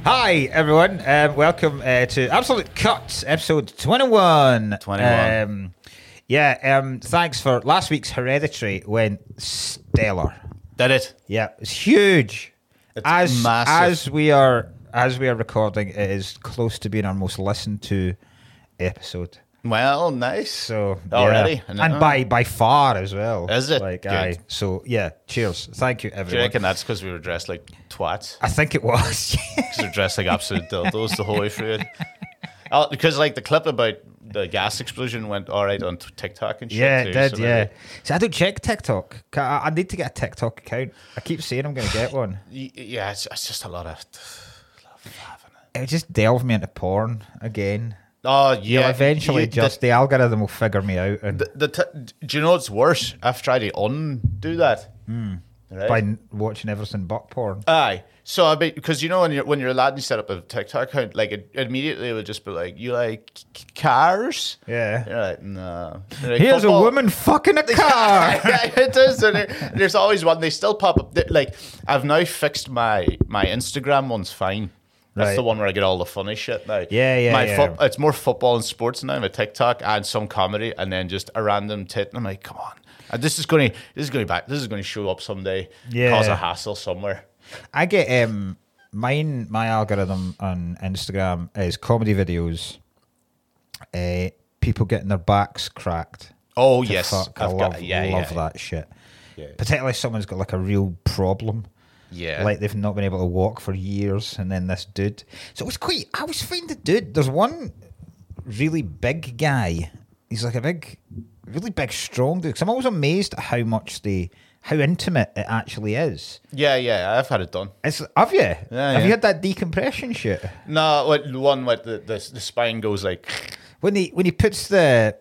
Hi, everyone. Welcome to Absolute Cuts, episode 21. 21. Thanks for last week's Hereditary went stellar. Did it? Yeah, it's huge. It's massive. As we are recording, it is close to being our most listened to episode. Well, nice. So already, yeah. And by far as well. Is it? Like, Good. So yeah, cheers. Thank you, everyone. Do you reckon that's because we were dressed like twats? I think it was. Because we're dressed like absolute dildos the whole way through it. Because like the clip about the gas explosion went all right on TikTok and shit. Yeah, too, it did, so yeah. maybe- See, I don't check TikTok. I need to get a TikTok account. I keep saying I'm going to get one. Yeah, it's just a lot of having it. It would just delve me into porn again. Oh yeah. You'll eventually the algorithm will figure me out and do you know what's worse? I've tried to undo that. Right? by watching everything but porn. Aye. So I bet because you know when you're a lad and you set up a TikTok account, like it immediately will just be like, you like cars? Yeah. You're like, no. You're like, Here's football. a woman fucking a car. It is. And there's always one. They still pop up. Like I've now fixed my Instagram one's fine. That's Right. the one where I get all the funny shit now. Yeah. It's more football and sports now. My TikTok and some comedy, and then just a random tit. And I'm like, come on. And this is going to show up someday. Yeah. Cause a hassle somewhere. I get my algorithm on Instagram is comedy videos, people getting their backs cracked. Oh to yes, fuck. I love that shit. Yeah. Particularly if someone's got like a real problem. Yeah. Like they've not been able to walk for years, and then this dude. So it was quite. I was finding the dude. There's one really big guy. He's like a really big, strong dude. Because I'm always amazed at how intimate it actually is. Yeah, I've had it done. Have you? Yeah. Have you had that decompression shit? No, the one with the spine goes like. When he puts the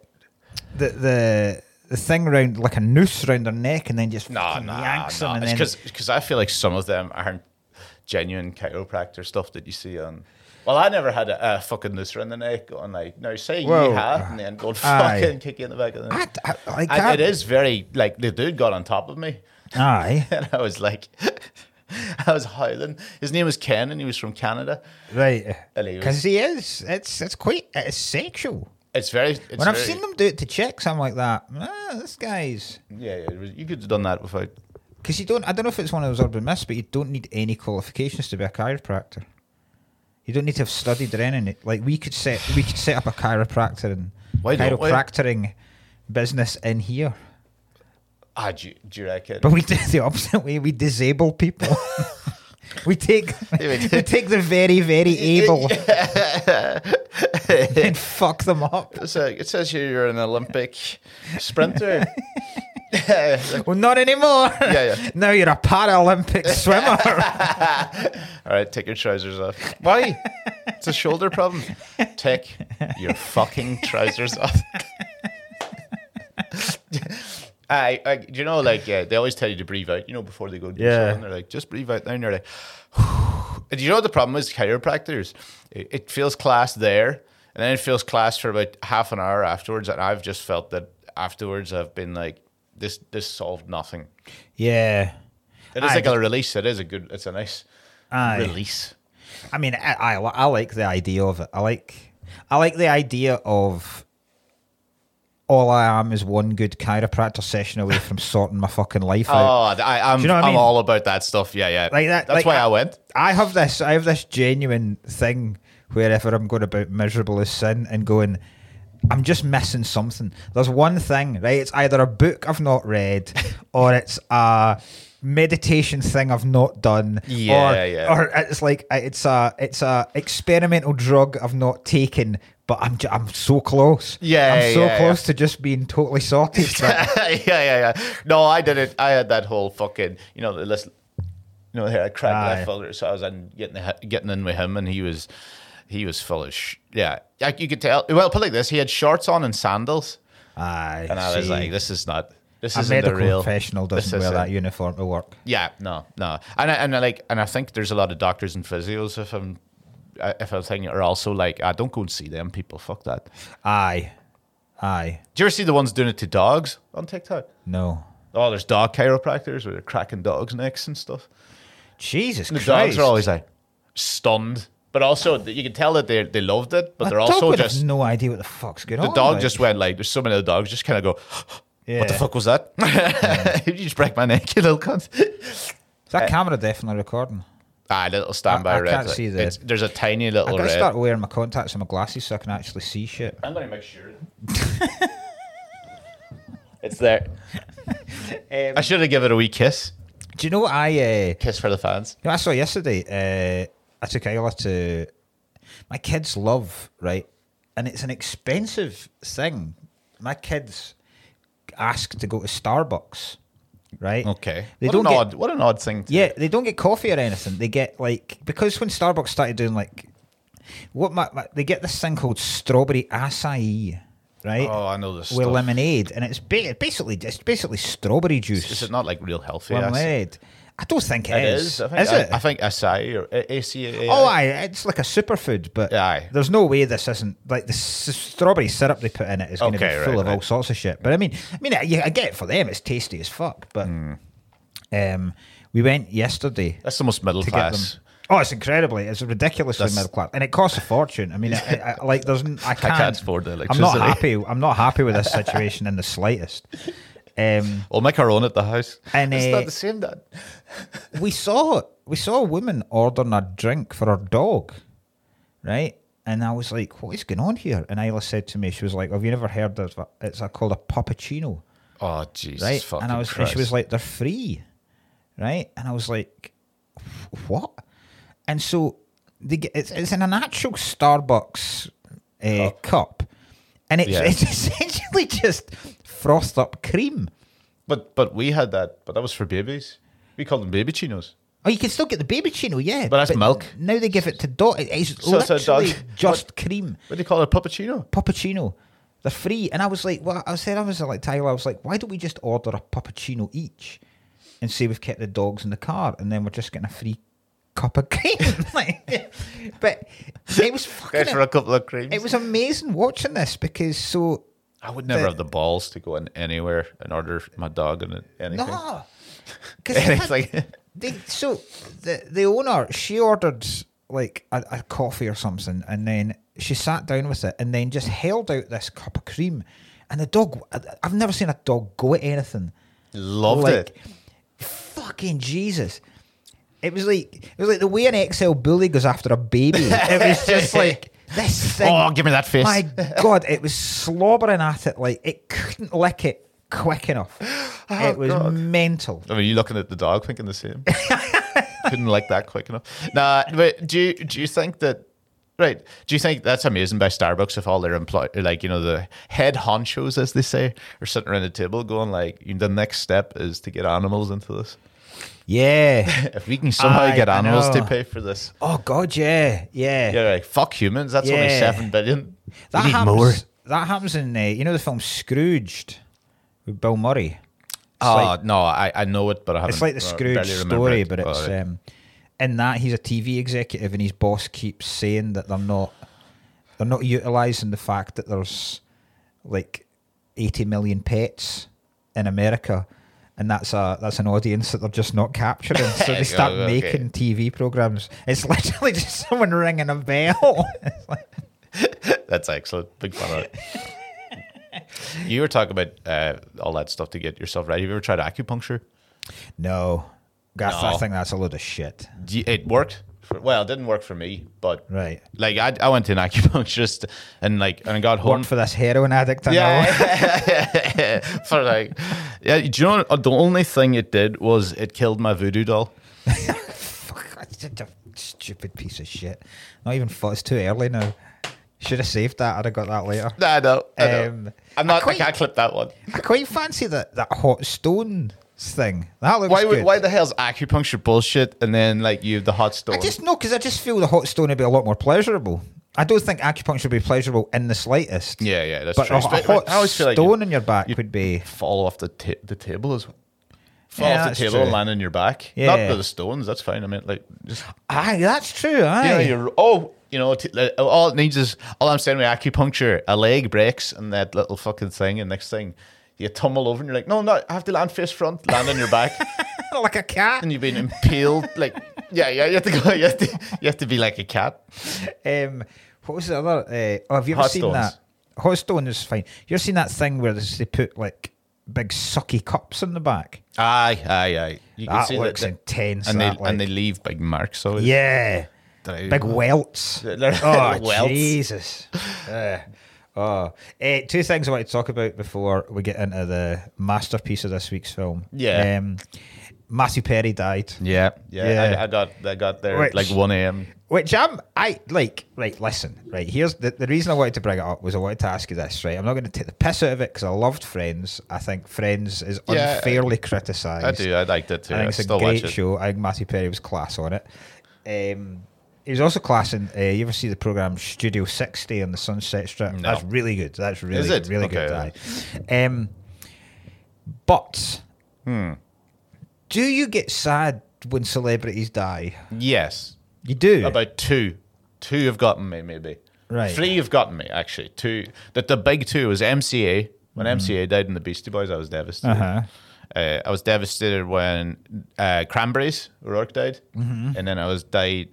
thing around like a noose around their neck and then just fucking yanks them. And it's because I feel like some of them aren't genuine chiropractor stuff that you see on. Well, I never had a fucking noose around the neck on like. Now say you have, and then go fucking kick you in the back of the neck. It is very like the dude got on top of me. Aye. And I was like, I was howling. His name was Ken, and he was from Canada. Right. And Because he is. It's sexual. When I've seen them do it to chicks, I'm like that. This guy's. Yeah, you could have done that without. Because I don't know if it's one of those urban myths, but you don't need any qualifications to be a chiropractor. You don't need to have studied or anything. Like we could set up a chiropractor and chiropractoring business in here. Do you reckon? But we do it the opposite way. We disable people. we take the very, very able and fuck them up. It says here you're an Olympic sprinter. Well, not anymore. Yeah. Now you're a Paralympic swimmer. All right, take your trousers off. Why? It's a shoulder problem. Take your fucking trousers off. Do you know, like, they always tell you to breathe out, before they go do something. They're like, just breathe out. Now you're like, do you know what the problem is? Chiropractors, it feels class there, and then it feels class for about half an hour afterwards, and I've just felt that afterwards I've been like, this solved nothing. Yeah. It is like a release. It's a nice release. I mean, I like the idea of it. I like the idea of all I am is one good chiropractor session away from sorting my fucking life out. I'm Do you know what I mean? all about that stuff. Yeah. Like that. That's why I went. I have this genuine thing wherever I'm going about miserable as sin and going, I'm just missing something. There's one thing, right? It's either a book I've not read or it's a meditation thing I've not done. Or it's like it's a experimental drug I've not taken, but I'm so close. I'm so close to just being totally sorted. Yeah. No, I did it. I had that whole fucking, here I cracked left shoulder, so I was getting in with him, and he was full of like you could tell. Well, put it like this: he had shorts on and sandals. Aye, and I was like, "This isn't a medical professional doesn't wear that uniform to work." Yeah, no, and I think there's a lot of doctors and physios if I'm thinking are also like, don't go and see them people. Fuck that. Aye. Do you ever see the ones doing it to dogs on TikTok? No. Oh, there's dog chiropractors where they're cracking dogs' necks and stuff. Jesus And the Christ. dogs are always like stunned But also, you can tell that they loved it, but My they're dog also would just have no idea what the fuck's going the on. dog like. just went like. There's so many of the dogs just kind of go. What the Yeah. fuck was that? You just break my neck, you little cunt. Is that camera definitely recording? Little standby I red. can't see the- There's a tiny I little gotta red. start wearing my contacts and my glasses so I can actually see shit. I'm gonna make sure. It's there. I should have given it a wee kiss. Do you know what I? Kiss for the fans. You know what I saw yesterday? I took Isla to. My kids love, right, and it's an expensive thing. My kids ask to go to Starbucks, right? Okay. They What don't an get. odd. What an odd thing. To Yeah, they don't get coffee or anything. They get like because when Starbucks started doing like they get this thing called strawberry acai, right? Oh, I know this with stuff. lemonade, and it's basically strawberry juice. Is it not like real healthy? lemonade? I don't think It is. I think, Is it? I think acai or ACAI. Oh, aye, it's like a superfood, but Aye. there's no way this isn't like the strawberry syrup they put in it is going to Okay, be full right, of all right. sorts of shit. But I mean, I get it for them; it's tasty as fuck. But we went yesterday That's the most middle to class. get them. Oh, it's incredibly, it's ridiculously That's- middle class, and it costs a fortune. I mean, like I can't afford the I'm not electricity. happy with this situation in the slightest. We'll make our own at the house. And, it's not the same, Dad. we saw a woman ordering a drink for her dog, right? And I was like, "What is going on here?" And Isla said to me, she was like, "Have you never heard of it? It's called a puppuccino, Oh, Jesus right?" fucking And Christ. she was like, "They're free, right?" And I was like, "What?" And so it's in an actual Starbucks cup, and it's, Yeah. it's essentially just frothed up cream. But we had that, but that was for babies. We called them baby chinos. Oh, you can still get the baby chino, yeah. But that's milk. Now they give it to dog. It's So it's a literally dog- just cream. What do you call it? A puppuccino? Puppuccino. They're free. And I was like, well, I was like, Tyler, I was like, why don't we just order a puppuccino each and say we've kept the dogs in the car and then we're just getting a free cup of cream? Like, but it was Guys, for a couple of creams. it was amazing watching this because so I would never the- have the balls to go in anywhere and order my dog and anything. no. It's like The owner, she ordered like a coffee or something, and then she sat down with it, and then just held out this cup of cream, and the dog. I've never seen a dog go at anything. loved it. Fucking Jesus! It was like the way an XL bully goes after a baby. It was just like this thing. Oh, give me that face. My God, it was slobbering at it like it couldn't lick it quick enough. It was God. mental. I mean, you looking at the dog thinking the same? Couldn't like that quick enough. Nah, but do you think that? Right? Do you think that's amazing by Starbucks if all their like the head honchos, as they say, are sitting around the table going like, the next step is to get animals into this. Yeah. If we can somehow get I animals to know. pay for this, Oh God, yeah. you're like, fuck humans. That's only Yeah. 7 billion. That we need happens. more. That happens in the film Scrooged with Bill Murray. Oh no, I know it, but I haven't. It's like the Scrooge barely remember story, it. but it's Oh, right. in that he's a TV executive and his boss keeps saying that they're not utilizing the fact that there's like 80 million pets in America, and that's an audience that they're just not capturing. So they start Okay. making TV programs. It's literally just someone ringing a bell. It's like, That's excellent. Big fan of it. You were talking about all that stuff to get yourself ready. Have you ever tried acupuncture? no, I No. think that's a load of shit. It worked. Well, it didn't work for me, but Right. like I went to an acupuncturist and I got home. Worked for this heroin addict. I know. Yeah, for like, yeah. Do you know the only thing it did was it killed my voodoo doll. Fuck, that's such a stupid piece of shit. Not even thought it's too early now. Should have saved that. I'd have got that later. Nah, no, I know. I'm not. I quite- can't clip that one. I quite fancy that hot stone thing. That looks good. Why the hell's acupuncture bullshit? And then like you have the hot stone. I just feel the hot stone would be a lot more pleasurable. I don't think acupuncture would be pleasurable in the slightest. yeah, that's But true. a hot I always feel like stone in your back would be. fall off the table as well. Fall Yeah, off the that's table true. and land on your back. Yeah. Not with the stones. That's fine. I mean, like just Aye, that's true. Aye. all it needs is all I'm saying with acupuncture. A leg breaks and that little fucking thing, and next thing you tumble over and you're like, no, I have to land face front, land on your back. Like a cat. And you've been impaled. Like, yeah, you have to go, you have to be like a cat. What was the other? Have you ever Hot seen Stones. that? Hot Stone is fine. You ever seen that thing where they put like big sucky cups in the back? Aye. You can That see looks that, intense. and that, they leave big marks. So yeah, big welts. They're Oh welts. Jesus! Two things I want to talk about before we get into the masterpiece of this week's film. Yeah. Matthew Perry died. Yeah. Yeah. I got there Which- at like 1 a.m. Which I like. Right, listen. Right, here's the reason I wanted to bring it up was I wanted to ask you this. Right, I'm not going to take the piss out of it because I loved Friends. I think Friends is Yeah, unfairly criticised. I do. I liked it too. I think it's a still great watch it. show. I think Matthew Perry was class on it. He was also class in. You ever see the program Studio 60 on the Sunset Strip? No. That's really good. That's really Is it? really Okay, good. yeah. Aye. But do you get sad when celebrities die? Yes. You do. About two. Two have gotten me, maybe. Right. Three have gotten me, actually. Two. The big two was MCA. When MCA died in the Beastie Boys, I was devastated. Uh-huh. I was devastated when Cranberries, O'Rourke died. And then I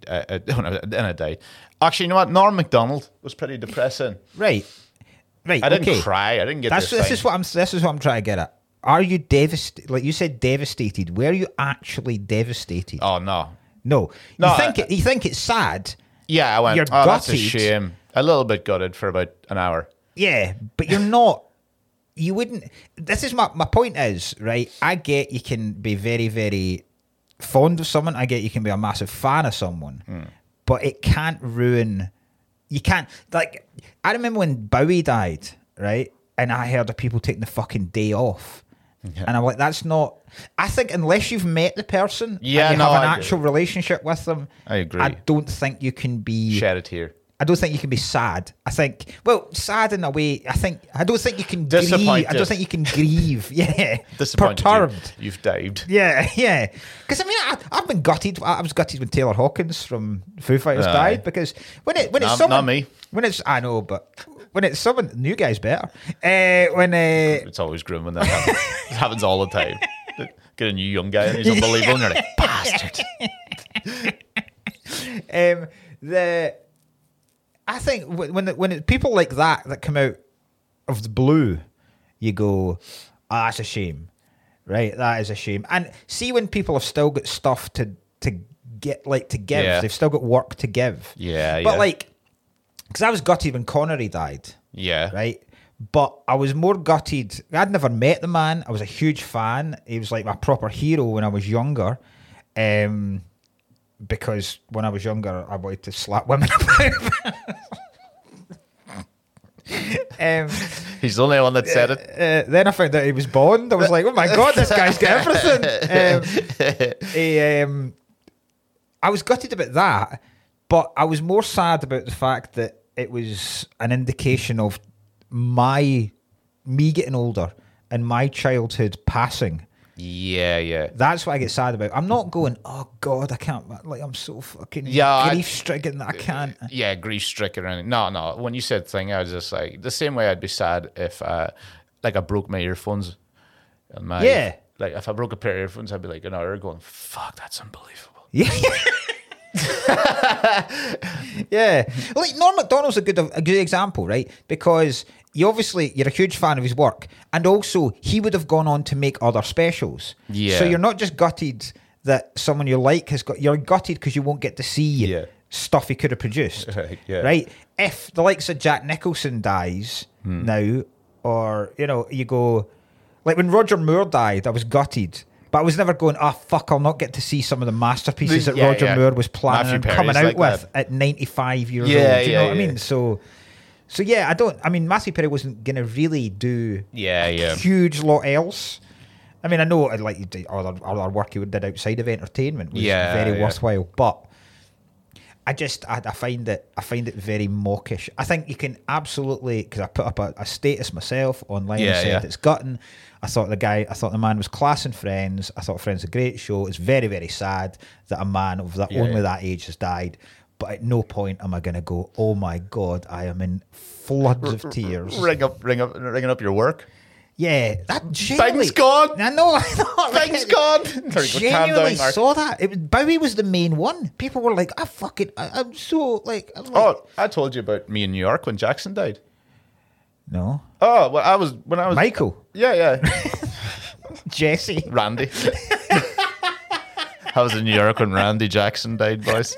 died. Actually, you know what? Norm MacDonald was pretty depressing. Right. I didn't okay. cry. I didn't get This is what I'm trying to get at. Are you devastated? Like you said, devastated. Were you actually devastated? Oh, no. No. No, You think it's sad? Yeah, I went, You're that's a gutted. shame. A little bit gutted for about an hour. Yeah, but you're not. You wouldn't. This is my point is, right? I get you can be very, very fond of someone. I get you can be a massive fan of someone, but it can't ruin. You can't, like, I remember when Bowie died, right? And I heard of people taking the fucking day off. Yeah. And I'm like, that's not. I think unless you've met the person Yeah, and you no, have an I actual relationship with them, I agree. I don't think you can be. Shed it here. I don't think you can be sad. I think, well, sad in a way. I don't think you can grieve. Disappointed. I don't think you can grieve. Yeah, Disappointed. perturbed. You've dived. Yeah. Because I mean, I've been gutted. I was gutted when Taylor Hawkins from Foo Fighters Aye. died because when it's Not someone, me. When it's I know, but when it's someone, new guy's better. It's always grim when that happens. It happens all the time. Get a new young guy and he's unbelievable and you're like, bastard. I think when people like that come out of the blue, you go, that's a shame, right? That is a shame. And see when people have still got stuff to give, Yeah. they've still got work to give. Yeah, But yeah. like, because I was gutted when Connery died, Yeah. right? But I was more gutted. I'd never met the man. I was a huge fan. He was like my proper hero when I was younger. Because when I was younger, I wanted to slap women about. He's the only one that said it. Then I found out he was Bond. I was like, oh my God, this guy's got everything. I was gutted about that, but I was more sad about the fact that it was an indication of me getting older and my childhood passing. Yeah. That's what I get sad about. I'm not going, oh God, I can't, like, I'm so fucking Yeah, grief-stricken that I can't. Yeah, grief stricken or anything. No. When you said thing, I was just like, the same way I'd be sad if like I broke my earphones. And Yeah. Like if I broke a pair of earphones, I'd be like an hour going, fuck, that's unbelievable. Yeah. Yeah. Like Norm MacDonald's a good example, right? Because you're a huge fan of his work, and also he would have gone on to make other specials. Yeah. So you're not just gutted that someone you like has got. You're gutted because you won't get to see Yeah. stuff he could have produced. Right, yeah. Right. If the likes of Jack Nicholson dies now, or you go like when Roger Moore died, I was gutted. But I was never going, fuck, I'll not get to see some of the masterpieces that Yeah, Roger yeah. Moore was planning Matthew on Perry's coming out like with that. at 95 years Yeah, old. Do you know yeah, what I yeah. mean? So yeah, Matthew Perry wasn't going to really do Yeah. a huge lot else. I mean, I know like you did other work he did outside of entertainment was very Yeah. worthwhile, but I find it very mawkish. I think you can absolutely, because I put up a status myself online and Yeah, said yeah. it's gutting. I thought the man was class in Friends. I thought Friends was a great show. It's very, very sad that a man of only that age has died. But at no point am I going to go, oh my God, I am in floods of tears. Ringing up your work. Yeah, that genuinely, Bing's gone. I know. I know. Bing's gone. There you go, calm Genuinely down, Mark. saw that. Bowie was the main one. People were like, I'm so like. I'm like Oh, I told you about me in New York when Jackson died. no. Oh, well, I was Michael. Yeah. Jesse. Randy. I was in New York when Randy Jackson died, boys.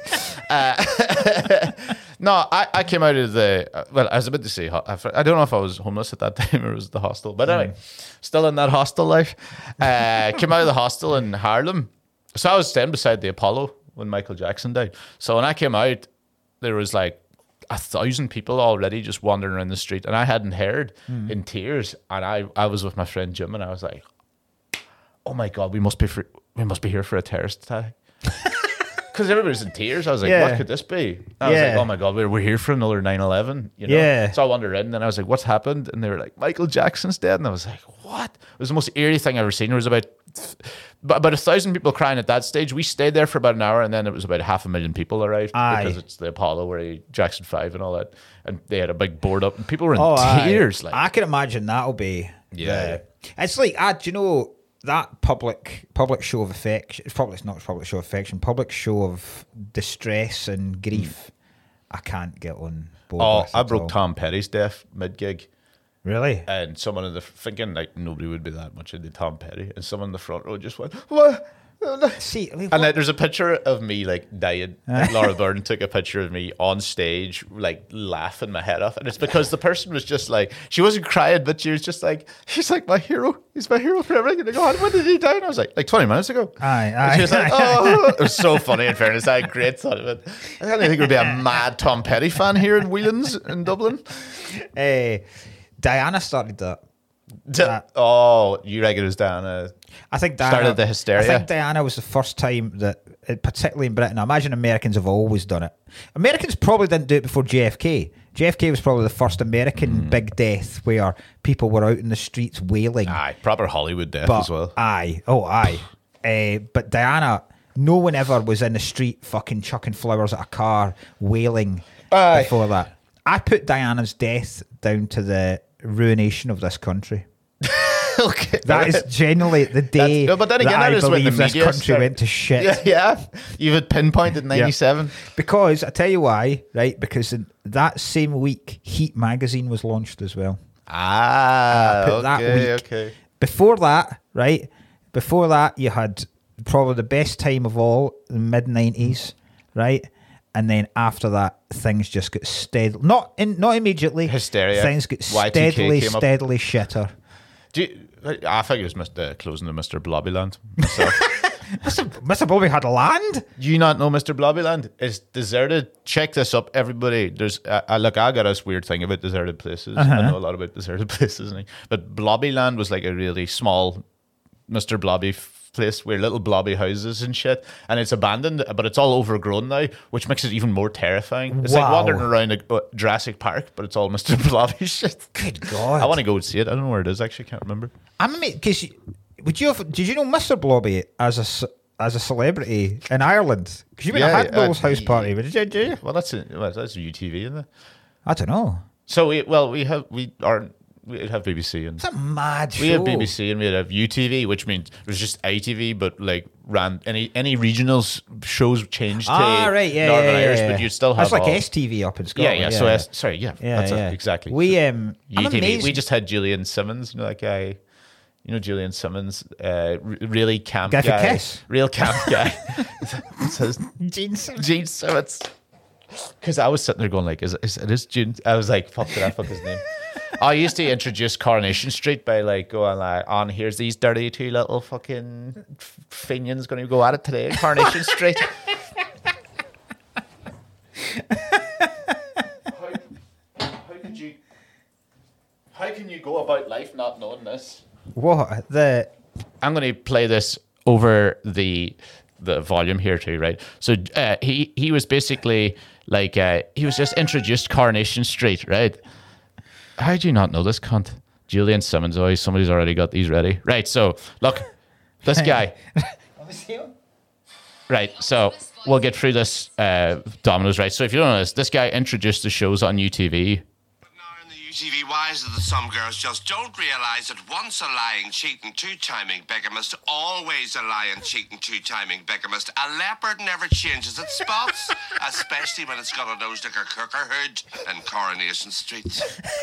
No, I came out of the... well, I was about to say... I don't know if I was homeless at that time or it was the hostel. But anyway, still in that hostel life. Came out of the hostel in Harlem. So I was staying beside the Apollo when Michael Jackson died. So when I came out, there was like 1,000 people already just wandering around the street. And I hadn't heard in tears. And I was with my friend Jim and I was like, oh my God, we must be here for a terrorist attack. Because everybody's in tears. I was like, what could this be? I was like, oh my God, we're here for another 9/11. You know? Yeah. So I wandered in and I was like, what's happened? And they were like, Michael Jackson's dead. And I was like, what? It was the most eerie thing I've ever seen. There was about 1,000 people crying at that stage. We stayed there for about an hour and then it was about 500,000 people arrived. Aye. Because it's the Apollo where Jackson 5 and all that. And they had a big board up and people were in Aye. tears. Like, I can imagine that'll be. Yeah. It's like, do you know, that public show of affection, it's not public show of affection, public show of distress and grief, I can't get on board oh, with I at broke all. Tom Petty's death mid-gig. Really? And someone in the thinking like nobody would be that much into Tom Petty, and someone in the front row just went, "What?" See, I mean, And then there's a picture of me like dying. And Laura Byrne took a picture of me on stage, like laughing my head off, and it's because the person was just like, she wasn't crying, but she was just like, "He's like my hero. He's my hero for everything." And I go, "When did he die?" And I was like 20 minutes ago. Aye, And she was like, aye. "Oh," it was so funny. In fairness, I had a great thought of it. I don't think there'd be a mad Tom Petty fan here in Whelan's in Dublin. Diana started that. Oh, you reckon it was Diana? I think Diana Started the hysteria. I think Diana was the first time that, particularly in Britain, I imagine Americans have always done it. Americans probably didn't do it before JFK. JFK was probably the first American big death where people were out in the streets wailing. Aye, proper Hollywood death But as well. But Diana, no one ever was in the street fucking chucking flowers at a car, wailing before that. I put Diana's death down to the ruination of this country. Okay, That is genuinely the day but then again, that that I is when the believe this media country start- went to shit. Yeah, you had pinpointed 97. Because I tell you why, right? Because in that same week, Heat magazine was launched as well. Ah, Put that okay, week. okay. Before that, right? Before that, you had probably the best time of all, the mid 90s, right? And then after that, things just get steady. Not immediately. Hysteria. Things get Y2K came up. steadily shitter. I think it was closing to Mr. Blobbyland. myself. Mr. Bobby had land. Do you not know Mr. Blobbyland? It's deserted. Check this up, everybody. There's look, I got this weird thing about deserted places. I know a lot about deserted places, but Blobbyland was like a really small Mr. Blobby place where little blobby houses and shit, and it's abandoned, but it's all overgrown now, which makes it even more terrifying. It's like Wow. wandering around a Jurassic Park, but it's all Mr. Blobby shit. Good God. I want to go and see it. I don't know where it is. Actually, can't remember. I'm because did you know Mr. Blobby as a celebrity in Ireland? Because you've been Yeah, at Hackbill's house yeah. party, but did you? Well, that's UTV, isn't it? I don't know. So we'd have BBC and It's a mad show. we had BBC and we'd have UTV, which means it was just ITV, but like ran any regional shows changed to Northern Irish, but you'd still have That's like all, STV up in Scotland. yeah. So sorry, yeah, that's yeah. it, exactly. We So, I'm UTV. amazed. We just had Julian Simmons, you know that guy. You know Julian Simmons, really camp Guy for guy, Kiss. real camp guy. Says Gene Simmons. Gene Simmons. Because I was sitting there going like, is Gene? I was like, fuck, did I fuck his name? I used to introduce Coronation Street by like going like, on here's these dirty two little fucking finions going to go at it today in Coronation Street. How can you go about life not knowing this? What I'm going to play this over the volume here too, right? So he was basically like he was just introduced Coronation Street, right? How do you not know this cunt? Julian Simmons. Oh, somebody's already got these ready, right? So look, this guy. Right, so we'll get through this dominoes, right? So if you don't know this guy introduced the shows on UTV. But now in the UTV wise that some girls just don't realise that once a lying, cheating, two-timing bigamist, always a lying, cheating, two-timing bigamist. A leopard never changes its spots, especially when it's got a nose like a cooker hood in Coronation Street.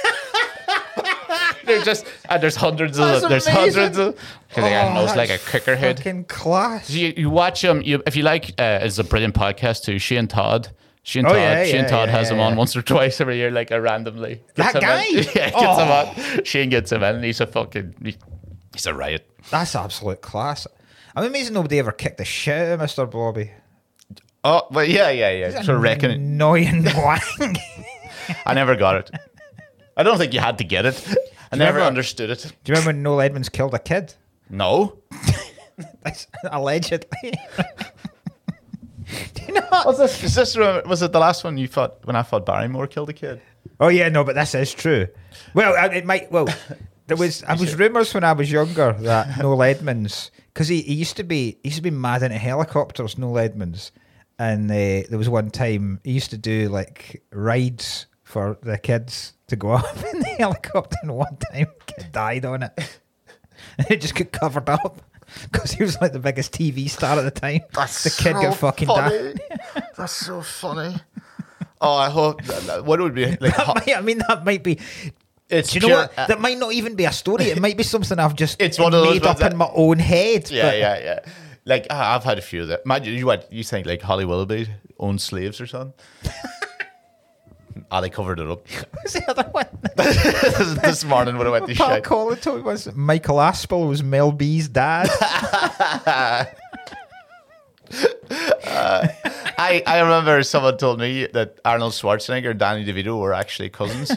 There's hundreds of them. There's hundreds of because they got a nose like a cooker hood. Fucking class. You watch them. If you like, it's a brilliant podcast too. Shane Todd. Shane Todd has him on once or twice every year, like randomly. That guy? Gets him on. Shane gets him in, and he's a riot. That's absolute class. I'm amazed nobody ever kicked the shit out of Mr. Blobby. Oh, well, yeah. So reckon annoying wang. I never got it. I don't think you had to get it. I never understood it. Do you remember when Noel Edmonds killed a kid? No. That's allegedly. Do you know what? Was it the last one you thought when I thought Barrymore killed a kid? Oh yeah, no, but this is true. Well, it might. Well, there was rumours when I was younger that Noel Edmonds, because he used to be mad into helicopters. Noel Edmonds, and there was one time he used to do like rides for the kids to go up in the helicopter, and one time a kid died on it, and it just got covered up. Because he was like the biggest TV star at the time. The kid got fucking died. That's so funny. Oh, I hope. What would be like? That might be. Do you know what? That might not even be a story. It might be something I've just made up in my own head. Yeah. Like I've had a few of that. Imagine you think like Holly Willoughby owned slaves or something. They covered it up. What's the other one? This morning when I went to Pat shit. Collin told me was Michael Aspel was Mel B's dad. I remember someone told me that Arnold Schwarzenegger and Danny DeVito were actually cousins.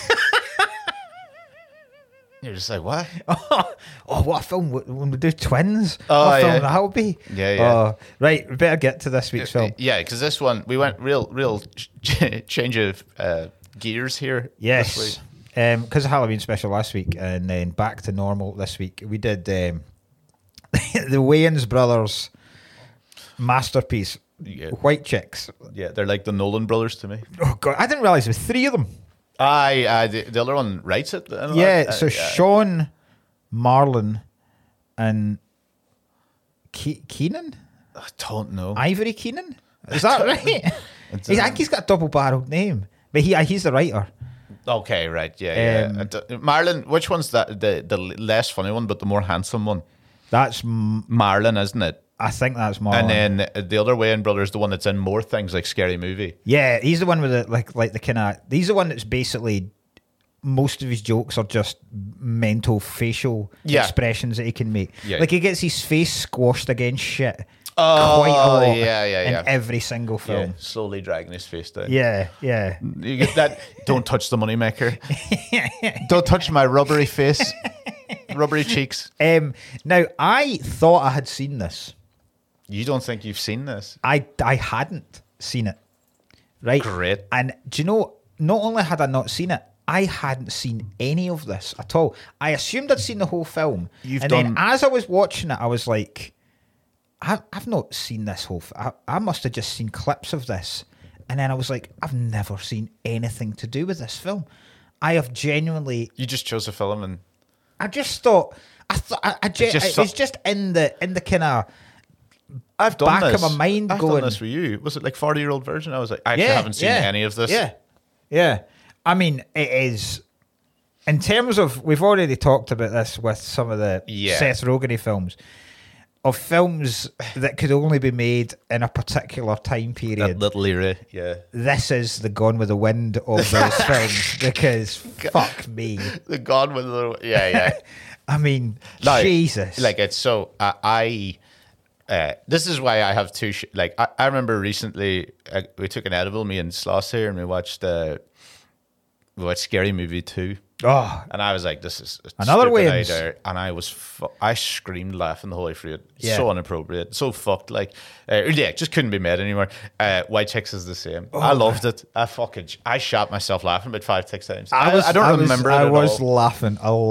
You're just like, what? Oh, what a film when we do twins. Oh, what a film yeah. that would be. Yeah. Oh, right, we better get to this week's film. Yeah, because this one, we went real change of gears here. Yes. Because of Halloween special last week and then back to normal this week, we did the Wayans brothers masterpiece, White Chicks. Yeah, they're like the Nolan brothers to me. Oh, God, I didn't realise there was three of them. The other one writes it. So Sean, Marlon, and Keenan? I don't know. Ivory Keenan? Is that right? I think he's got a double-barreled name. But he's the writer. Okay, right. Yeah. Marlon, which one's that? The less funny one, but the more handsome one? That's Marlon, isn't it? I think that's Marlon. And then the other Wayans brother is the one that's in more things like Scary Movie. Yeah, he's the one with the like the kind of. He's the one that's basically most of his jokes are just mental facial expressions that he can make. Yeah. Like he gets his face squashed against shit. Quite a lot. In every single film. Yeah, slowly dragging his face down. Yeah. You get that. Don't touch the moneymaker. Don't touch my rubbery face, rubbery cheeks. Now I thought I had seen this. You don't think you've seen this? I hadn't seen it. Right? Great. And do you know, not only had I not seen it, I hadn't seen any of this at all. I assumed I'd seen the whole film. Then as I was watching it, I was like, I've not seen this whole I must have just seen clips of this. And then I was like, I've never seen anything to do with this film. I have genuinely... You just chose a film and... I just thought... It was just in the kind of... I've done back this. of my mind I've going... done this for you. Was it like 40-year-old version? I was like, I actually haven't seen any of this. Yeah. I mean, it is... In terms of... We've already talked about this with some of the Seth Rogen films. Of films that could only be made in a particular time period. That little era, yeah. This is the Gone with the Wind of those films because fuck me. The Gone with the... Yeah. I mean, Jesus. Like, it's so... this is why I have two... I remember recently, we took an edible, me and Sloss here, and we watched Scary Movie 2. Oh, and I was like, "This is another Wayans." And I screamed laughing the whole way through it. So inappropriate, so fucked. Like, just couldn't be made anymore. White Chicks is the same. I loved it. I shot myself laughing about 5-6 times. I don't remember. I was laughing a lot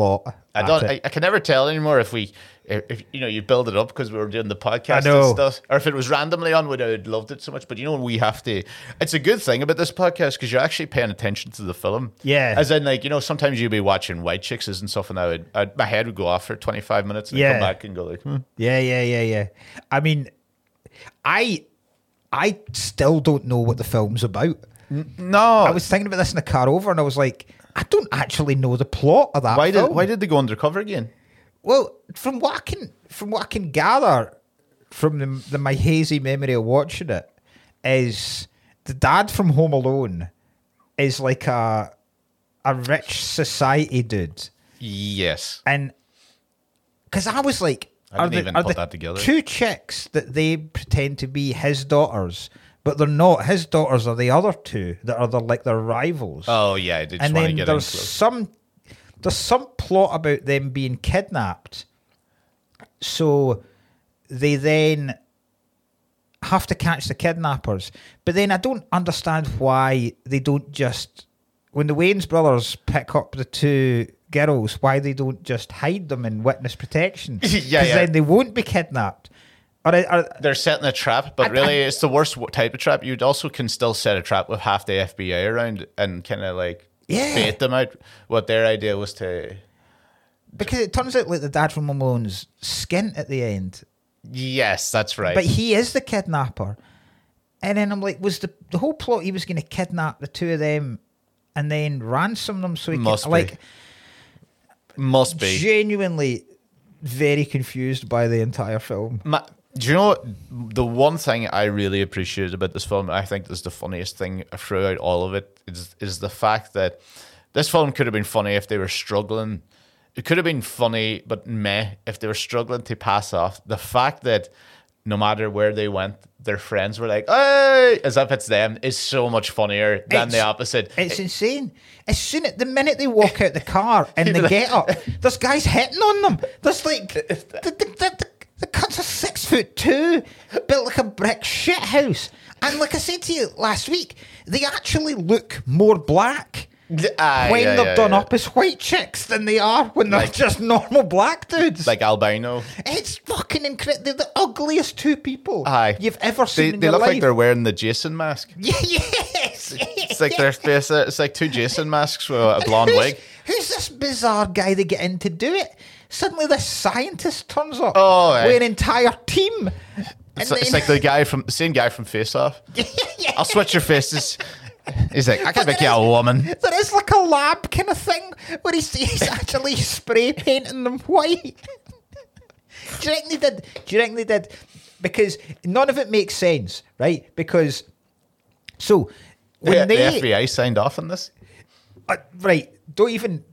I can never tell anymore if you build it up because we were doing the podcast know. and stuff, or if it was randomly on when I would loved it so much. But when we have to, it's a good thing about this podcast because you're actually paying attention to the film. Yeah. As in, sometimes you'd be watching White Chicks and stuff, and my head would go off for 25 minutes, and I'd come back and go like, Yeah. I mean, I still don't know what the film's about. No. I was thinking about this in the car over, and I was like, I don't actually know the plot of that film. Why did they go undercover again? Well, from what I can gather from my hazy memory of watching it, is the dad from Home Alone is like a rich society dude. Yes. And because I was like, I didn't even put that together. Two chicks that they pretend to be his daughters, but they're not. His daughters are the other two that are their rivals. Oh yeah, I did. And want then to get there's some plot about them being kidnapped. So they then have to catch the kidnappers. But then I don't understand why they don't just, when the Wayans brothers pick up the two girls, why they don't just hide them in witness protection. Because then they won't be kidnapped. They're setting a trap, but really it's the worst type of trap. You also can still set a trap with half the FBI around and kind of bait them out. What their idea was to... Because it turns out like the dad from Home Alone's skint at the end. Yes, that's right. But he is the kidnapper. And then I'm like, was the whole plot he was going to kidnap the two of them and then ransom them so he Must be. Genuinely very confused by the entire film. Do you know what? The one thing I really appreciated about this film, I think is the funniest thing throughout all of it, is the fact that this film could have been funny if they were struggling. It could have been funny, but meh, if they were struggling to pass off. The fact that no matter where they went, their friends were like, hey, as if it's them, is so much funnier than the opposite. It's insane. The minute they walk out the car and they get up, there's guys hitting on them. There's like, the cunts are 6'2", built like a brick shit house. And like I said to you last week, they actually look more black when they're done up as white chicks than they are when they're just normal black dudes. Like albino. It's fucking incredible. They're the ugliest two people you've ever seen in they your look life. like they're wearing the Jason mask. Yes. It's like their face. It's like two Jason masks with a blonde wig. Who's this bizarre guy they get in to do it? Suddenly this scientist turns up with an entire team. It's like the same guy from Face Off. I'll switch your faces. He's like, I can make you a woman. There is like a lab kind of thing where he's actually spray painting them white. Do you reckon they did? Because none of it makes sense, right? Because when the FBI signed off on this. Right, don't even...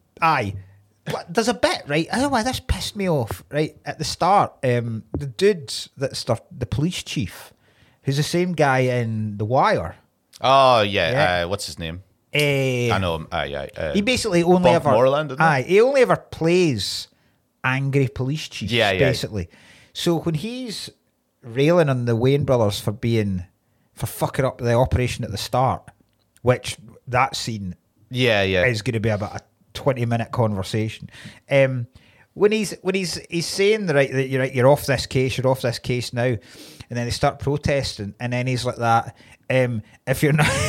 But there's a bit, right? I don't know why this pissed me off, right? At the start, the dudes that start, the police chief, who's the same guy in The Wire. Oh, yeah. What's his name? I know him. He basically only Bunk Moreland, isn't he? He only ever plays angry police chiefs, basically. Yeah. So when he's railing on the Wayans brothers for fucking up the operation at the start, which that scene is going to be about a 20-minute conversation. When he's saying that you're off this case now, and then they start protesting, and then he's like that. If you're not,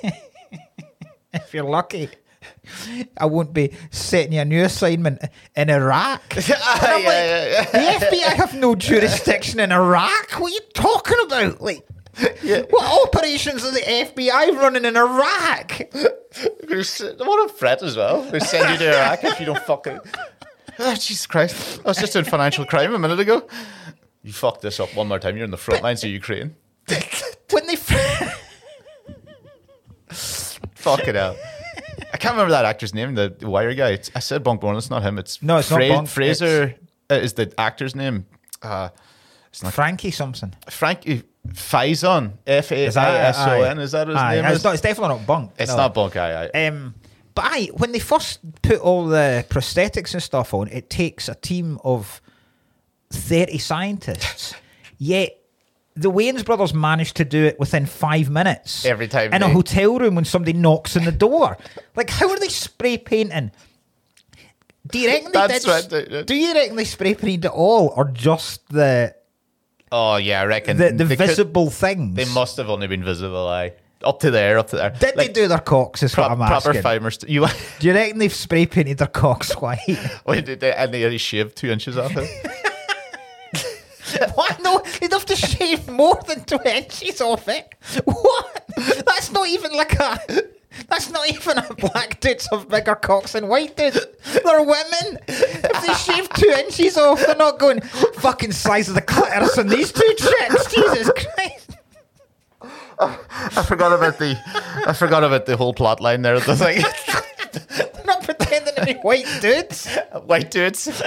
if you're lucky, I won't be setting you a new assignment in Iraq. The FBI have no jurisdiction in Iraq. What are you talking about? Like, what operations are the FBI running in Iraq? What a threat as well. They send you to Iraq if you don't fucking... Oh, Jesus Christ. I was just in financial crime a minute ago. You fucked this up one more time. You're in the front lines of Ukraine. When they... Fuck it out. I can't remember that actor's name, the Wire guy. I said Bunk Moreland. It's not him. It's not Bunk. Fraser is the actor's name. It's not Frankie something. Frankie Faison. Faison. Is that his name? It's definitely not Bunk. It's not Bunk. But when they first put all the prosthetics and stuff on, it takes a team of 30 scientists. Yet the Wayans brothers managed to do it within 5 minutes. Every time. In a hotel room when somebody knocks on the door. Like, how are they spray painting Do you reckon That's they right, did? they- Do you reckon they spray painted it all, or just the Oh yeah, I reckon the they could- visible things? They must have only been visible. Up to there. Did they do their cocks? Is what I'm proper asking. fibers? You Do you reckon they've spray painted their cocks white? Wait, did they, and they only shaved 2 inches off it? What? No, they'd have to shave more than 2 inches off it. What? That's not even like a. That's not even a black dudes have bigger cocks than white dudes. They're women. If they shave 2 inches off, they're not going fucking size of the clitoris on these 2 chicks. Jesus Christ. I forgot about the whole plot line there. The thing. They're not pretending to be white dudes. White dudes.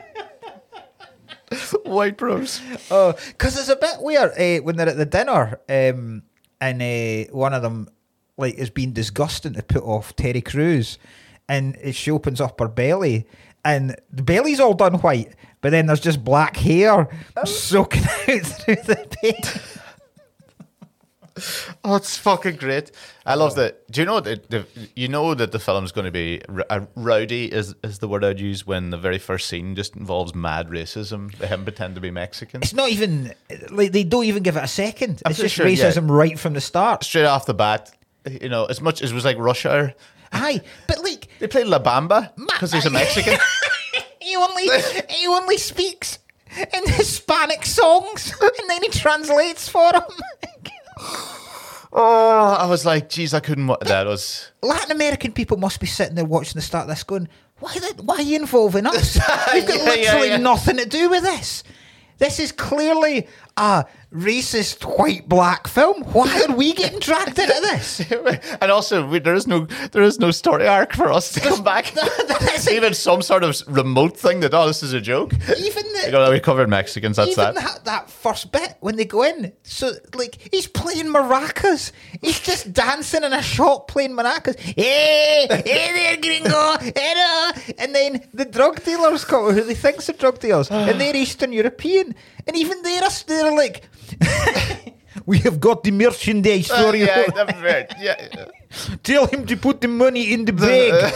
White bros. Oh, because it's a bit weird when they're at the dinner and one of them like is being disgusting to put off Terry Crews, and she opens up her belly and the belly's all done white, but then there's just black hair soaking out through the bed. Oh, it's fucking great. I love that. Do you know that you know that the film's going to be rowdy is the word I'd use when the very first scene just involves mad racism. They him pretend to be Mexican. It's not even like they don't even give it a second. I'm It's pretty just sure, yeah. racism right from the start. Straight off the bat, you know, as much as it was like Rush Hour. Aye, but like They play La Bamba because he's a Mexican. he only speaks in Hispanic songs, and then he translates for him. Oh, I was like, geez, I couldn't. That was. Latin American people must be sitting there watching the start of this going, why are you involving us? We've got literally nothing to do with this. This is clearly a racist white-black film. Why are we getting dragged into this? And also, there is no story arc for us to come back. Even some sort of remote thing that, this is a joke. Even You go, we covered Mexicans, that's even that. that first bit when they go in, so like he's playing maracas. He's just dancing in a shop playing maracas. Hey there, gringo! Hello! And then the drug dealers come, who they think's the drug dealers, and they're Eastern European, and even they're like, we have got the merchandise for you. Yeah, that's right. Yeah. Tell him to put the money in the bag.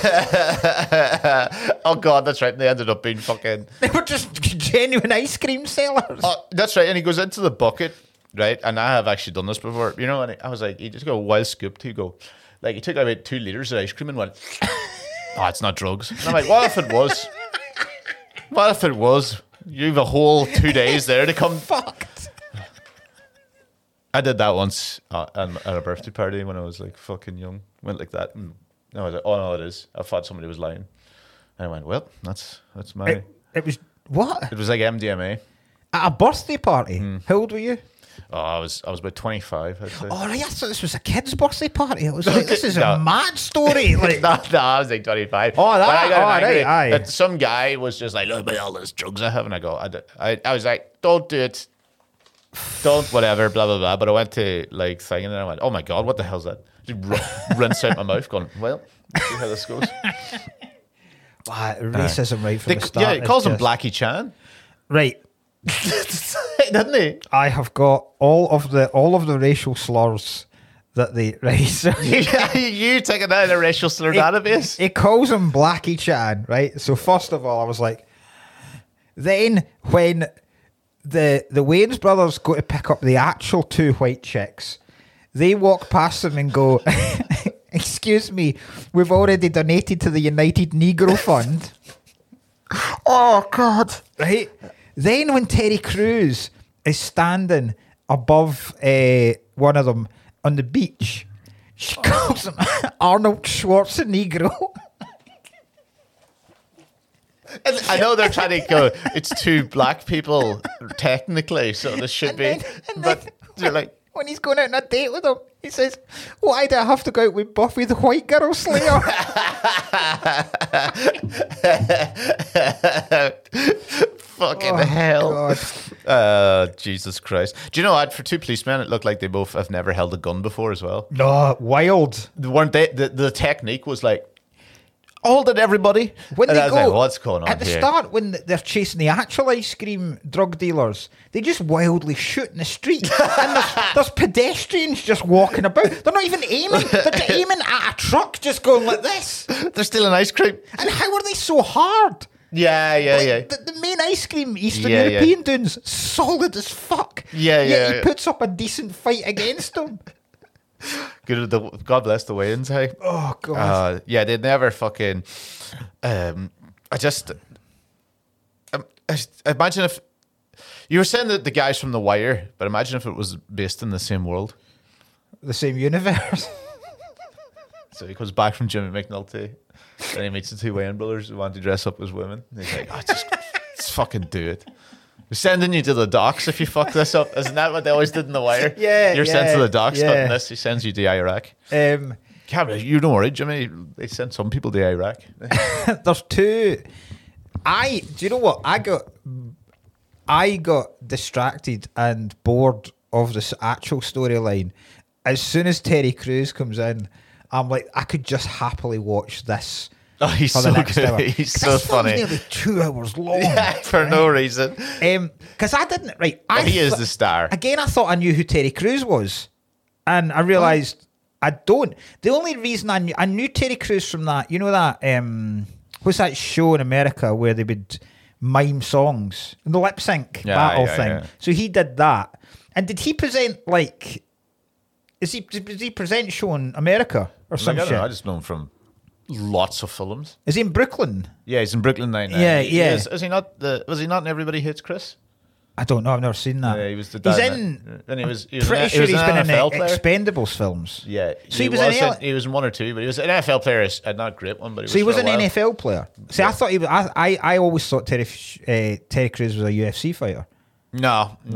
Oh god, that's right. And they ended up being fucking. They were just genuine ice cream sellers. Oh, that's right. And he goes into the bucket, right? And I have actually done this before, you know. And I was like, he just go wild scooped. He go, like he took about 2 liters of ice cream and went, "Oh, it's not drugs." And I'm like, what if it was? What if it was? You have a whole 2 days there to come. Fucked. I did that once at a birthday party when I was like fucking young. Went like that, and I was like, "Oh no, it is." I thought somebody was lying, and I went, "Well, that's my." It was what? It was like MDMA. At a birthday party? How old were you? Oh, I was about 25. I'd say. Oh, right, I thought this was a kid's birthday party. I was like, this is No. a mad story. Like, no, I was like 25. Oh, that- But I got oh, angry right, aye. that some guy was just like, "Look at all those drugs I have," and I go, I was like, "Don't do it, don't whatever, blah blah blah." But I went to like thing, and then I went, "Oh my god, what the hell's that?" Just rinse out my mouth, going, "Well, see how this goes." racism right from the start. Yeah, he calls him is just- Blackie Chan, Right. doesn't he? I have got all of the racial slurs that they right. So You taking that in a racial slur database? He calls him Blackie Chan, right? So first of all, I was like, then when the Wayans brothers go to pick up the actual 2 white chicks, they walk past them and go, "Excuse me, we've already donated to the United Negro Fund." Oh God! Right? Then when Terry Crews is standing above one of them on the beach, she calls him Arnold Schwarzenegger. And I know they're trying to go, it's 2 black people technically, so this should be. And But then you're like, when he's going out on a date with him, he says, "Why do I have to go out with Buffy the White Girl Slayer?" fucking hell. God. Jesus Christ. Do you know what? For 2 policemen, it looked like they both have never held a gun before as well. No, wild. Weren't they? The technique was like, Hold it, everybody. When And they I was go like, what's going on at the here? start, when they're chasing the actual ice cream drug dealers, they just wildly shoot in the street, and there's pedestrians just walking about. They're not even aiming; they're just aiming at a truck, just going like this. They're stealing ice cream. And how are they so hard? Yeah. The main ice cream Eastern Yeah, European dude's solid as fuck. Yeah, Yet yeah, he yeah. puts up a decent fight against them. God bless the Wayans, hey. Oh god. Yeah, they never fucking. I just imagine if you were saying that the guys from The Wire, but imagine if it was based in the same world. The same universe. So he comes back from Jimmy McNulty, and he meets the two Wayne brothers who want to dress up as women. And he's like, "Oh, just fucking do it. We're sending you to the docks if you fuck this up." Isn't that what they always did in The Wire? Yeah, you're sent to the docks. yeah. But in this, he sends you to Iraq. Cameron, you don't worry, Jimmy. They sent some people to Iraq. There's two. Do you know what? I got distracted and bored of this actual storyline. As soon as Terry Crews comes in, I'm like, I could just happily watch this. Oh, he's for the so next good. hour. He's 'Cause so this film's funny. nearly 2 hours long. Yeah, for no reason. Because I didn't, right. Well, he is thought- the star. Again, I thought I knew who Terry Crews was. And I realised I don't. The only reason I knew Terry Crews from that, you know that, what's that show in America where they would mime songs? The lip sync battle thing. yeah. So he did that. And did he present, like, does he present show in America or Like, some I don't shit? know. I just know him from lots of films. Is he in Brooklyn? Yeah, he's in Brooklyn Nine-Nine. Yeah, He yeah. is he not? Was he not in Everybody Hates Chris? I don't know. I've never seen that. Yeah, he was the He's dad in. and he was Pretty he sure was he's an been in the NFL player. Expendables films. Yeah, So he was in L- he was in one or two, but he was an NFL player. Not a great one, but he was. So he was for an a while. NFL player. See, I thought he was. I always thought Terry Crews was a UFC fighter. No. I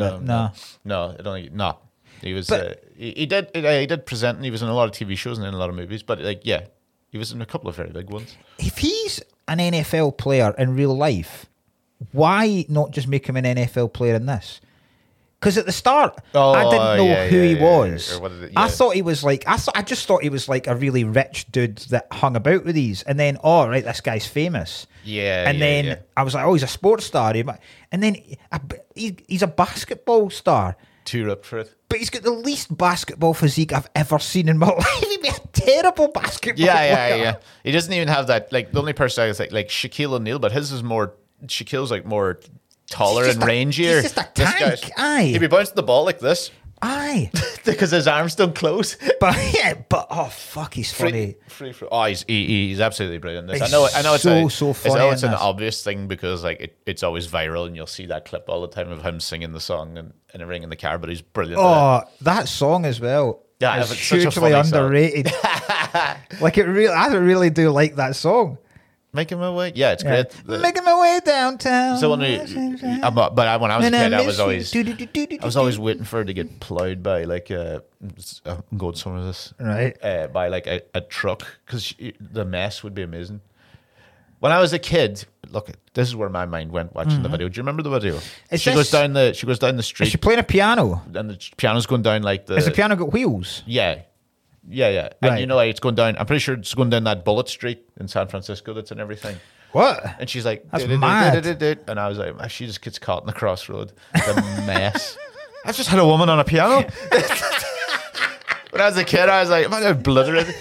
don't think. No. He was. But- He did present, and he was in a lot of TV shows and in a lot of movies. But like, yeah, he was in a couple of very big ones. If he's an NFL player in real life, why not just make him an NFL player in this? Because at the start, I didn't know who he was. Or what is it? I Yeah. thought he was like I just thought he was like a really rich dude that hung about with these, and then right, this guy's famous. Yeah, and yeah, then yeah. I was like, oh, he's a sports star. And then he's a basketball star. Too ripped for it. But he's got the least basketball physique I've ever seen in my life. He'd be a terrible basketball player. Yeah. He doesn't even have that. Like the only person I was like Shaquille O'Neal, but his is more. Shaquille's like more taller He's and just rangier. he's just a This tank, guy's- aye. He'd be bouncing the ball like this Aye. because his arms don't close. But oh fuck, he's funny. Free. Oh, he's absolutely brilliant. in this. He's I know. It's so funny I know in it's an this. obvious thing because like it's always viral, and you'll see that clip all the time of him singing the song and everything in the car. But he's brilliant. in it. Oh, that song as well. Yeah, is it's such a hugely funny song. underrated. Like I really do like that song. Making my way. Yeah, it's great. Making my way downtown. So when when I was a kid, I was always waiting for it to get plowed by like I'm going somewhere with this Right. by like a truck because the mess would be amazing. When I was a kid, look, this is where my mind went watching the video. Do you remember the video? Is She this- goes down the Is she street, playing a piano? and the piano's going down like Has the piano got wheels? Yeah. And Right. you know, it's going down. I'm pretty sure it's going down that Bullet Street in San Francisco. That's in everything. What? And she's like, That's "Du-du-du, mad." du-du-du-du," and I was like, she just gets caught in the crossroad. The mess. I've just had a woman on a piano. When I was a kid, I was like, man, obliterated.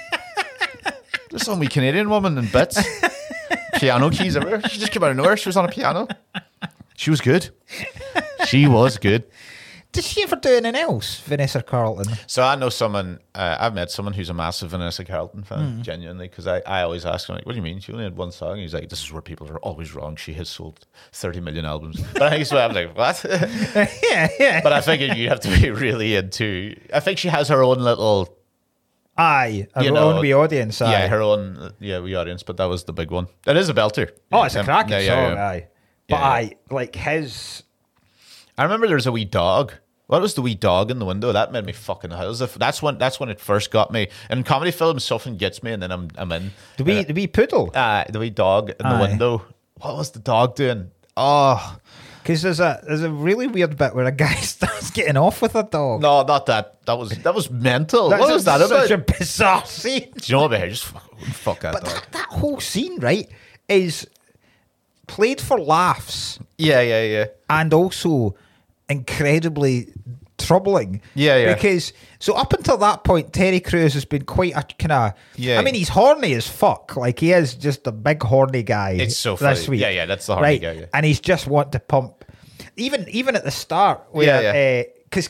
There's some wee Canadian woman in bits. Piano keys everywhere. She just came out of nowhere. She was on a piano. She was good. She was good. Did she ever do anything else, Vanessa Carlton? So I know someone, I've met someone who's a massive Vanessa Carlton fan, genuinely, because I always ask him, like, what do you mean? She only had one song. He's like, this is where people are always wrong. She has sold 30 million albums. But I think so. I'm like, what? yeah. But I figured you have to be really into, I think she has her own little, Aye, her You know, own wee audience. Aye. yeah, her own, wee audience, but that was the big one. It is a belter. Oh, it's a cracking Yeah, song. yeah. Aye, but Yeah. aye, like his. I remember there was a wee dog. What was the wee dog in the window? That made me fucking howl. That's when it first got me. And in comedy films, something gets me, and then I'm in. The wee poodle. The wee dog in the Aye. window. What was the dog doing? Oh, Because there's a really weird bit where a guy starts getting off with a dog. No, not that. That was mental. What was that about? Such a bizarre scene. Do you know about here? Just fuck that But dog. that whole scene, right, is played for laughs Yeah. and also incredibly troubling. Yeah. Because so up until that point, Terry Crews has been quite a kind of. Yeah. I mean, he's horny as fuck. Like he is just a big horny guy. It's so funny. This week, Yeah, that's the horny right? guy. Yeah. And he's just want to pump. Even at the start, where because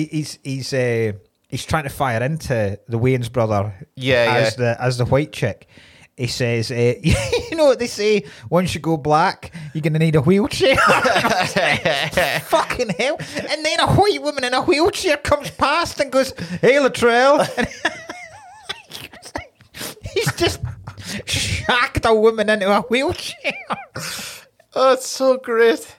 he's trying to fire into the Wayans brother. As the white chick. He says, you know what they say, once you go black, you're going to need a wheelchair. Fucking hell. And then a white woman in a wheelchair comes past and goes, hey, Latrell. And he's just shacked a woman into a wheelchair. Oh, it's so great.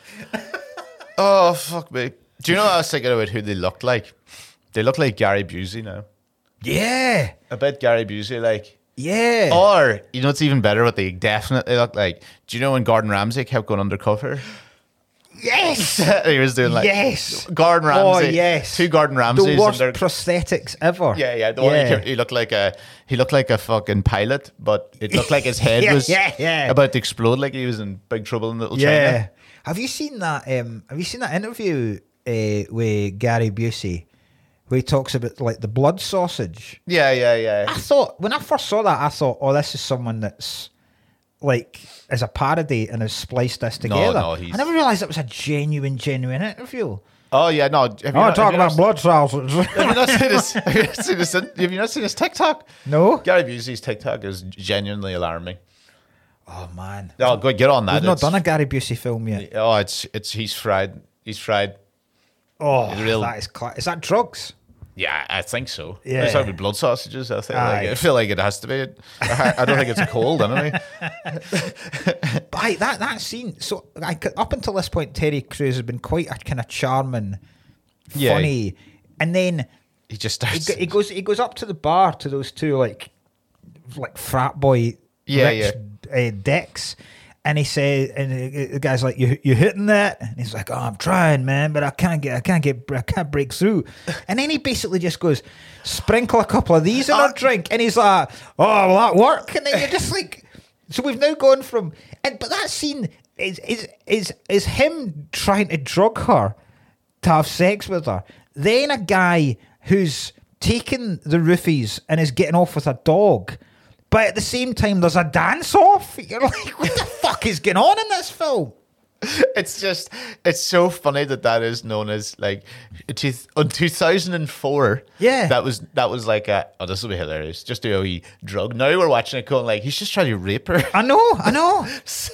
Oh, fuck me. Do you know what I was thinking about who they looked like? They look like Gary Busey now. Yeah. I bet Gary Busey, like... Yeah. Or, you know what's even better, what they definitely look like? Do you know when Gordon Ramsay kept going undercover? Yes. He was doing like... Yes. Gordon Ramsay. Oh, yes. Two Gordon Ramsays. The worst and prosthetics ever. yeah. The one he looked like a fucking pilot, but it looked like his head was about to explode, like he was in big trouble in Little China. Have you seen that? Have you seen that interview with Gary Busey, where he talks about like the blood sausage? Yeah. I thought when I first saw that, I thought, oh, this is someone that's like as a parody and has spliced this together. No, I never realised it was a genuine interview. Oh yeah, no. Talk about blood sausage. Have you not seen this? Have you not seen his TikTok? No. Gary Busey's TikTok is genuinely alarming. Oh man. No, go get on that. We've not done a Gary Busey film yet. Oh, it's he's fried. He's fried. Oh, It's real. that is is that drugs? Yeah, I think so. Yeah. It's like with blood sausages. I feel like it has to be. I don't think it's a cold anyway. But that scene. So up until this point, Terry Crews has been quite a kind of charming, funny, and then he just starts. He goes up to the bar to those two like frat boy rich dicks. And he says, and the guy's like, "You hitting that?" And he's like, "Oh, I'm trying, man, but I can't break through." And then he basically just goes, "Sprinkle a couple of these in our drink," and he's like, "Oh, will that work?" And then you're just like, so we've now gone from, but that scene is him trying to drug her to have sex with her, then a guy who's taking the roofies and is getting off with a dog. But at the same time, there's a dance-off. You're like, what the fuck is going on in this film? It's so funny that is known as like, in 2004. Yeah. That was like this will be hilarious. Just do a wee drug. Now we're watching it going like, he's just trying to rape her. I know.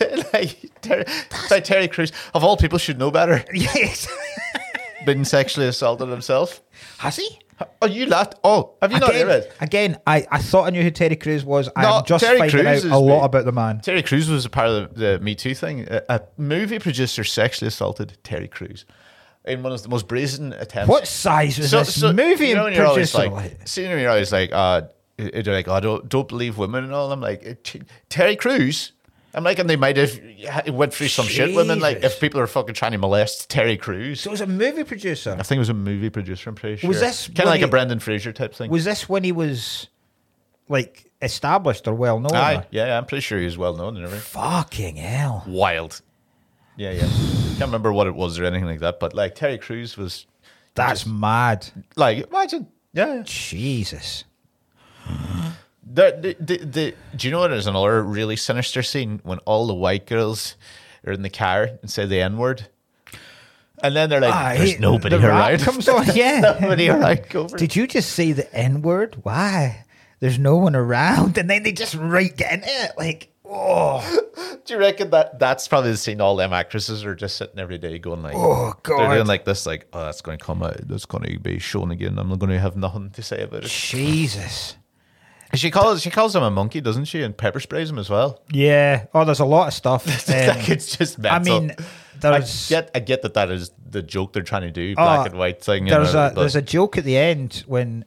Like Terry Crews, of all people, should know better. Yes. Been sexually assaulted himself. Has he? Oh, you laughed. Oh, have you not heard it? Again, I thought I knew who Terry Crews was. I'm just Terry finding Crews out a lot about the man. Terry Crews was a part of the Me Too thing. A movie producer sexually assaulted Terry Crews in one of the most brazen attempts. What size was this movie producer? You're always like, they're like, oh, don't believe women and all. I'm like, Terry Crews. I'm like, and they might have went through some shit women. Like, if people are fucking trying to molest Terry Crews. So it was a movie producer. I think it was a movie producer. I'm pretty sure. Was this kind of like a Brendan Fraser type thing? Was this when he was like established or well known? Yeah, I'm pretty sure he was well known and everything. Fucking hell! Wild. Yeah. Can't remember what it was or anything like that, but like Terry Crews was. That's mad. Like, imagine. Yeah. Jesus. Do you know what is another really sinister scene when all the white girls are in the car and say the N-word? And then they're like, there's nobody around. Comes on, yeah. Nobody around. Did you just say the N-word? Why? There's no one around. And then they just get into it. Like, oh. Do you reckon that's probably the scene all them actresses are just sitting every day going like, oh, God. They're doing like this, like, oh, that's going to come out. That's going to be shown again. I'm not going to have nothing to say about it. Jesus. She calls him a monkey, doesn't she? And pepper sprays him as well. Yeah. Oh, there's a lot of stuff. Like, it's just mental. I mean, I get that is the joke they're trying to do, black and white thing. There's a joke at the end when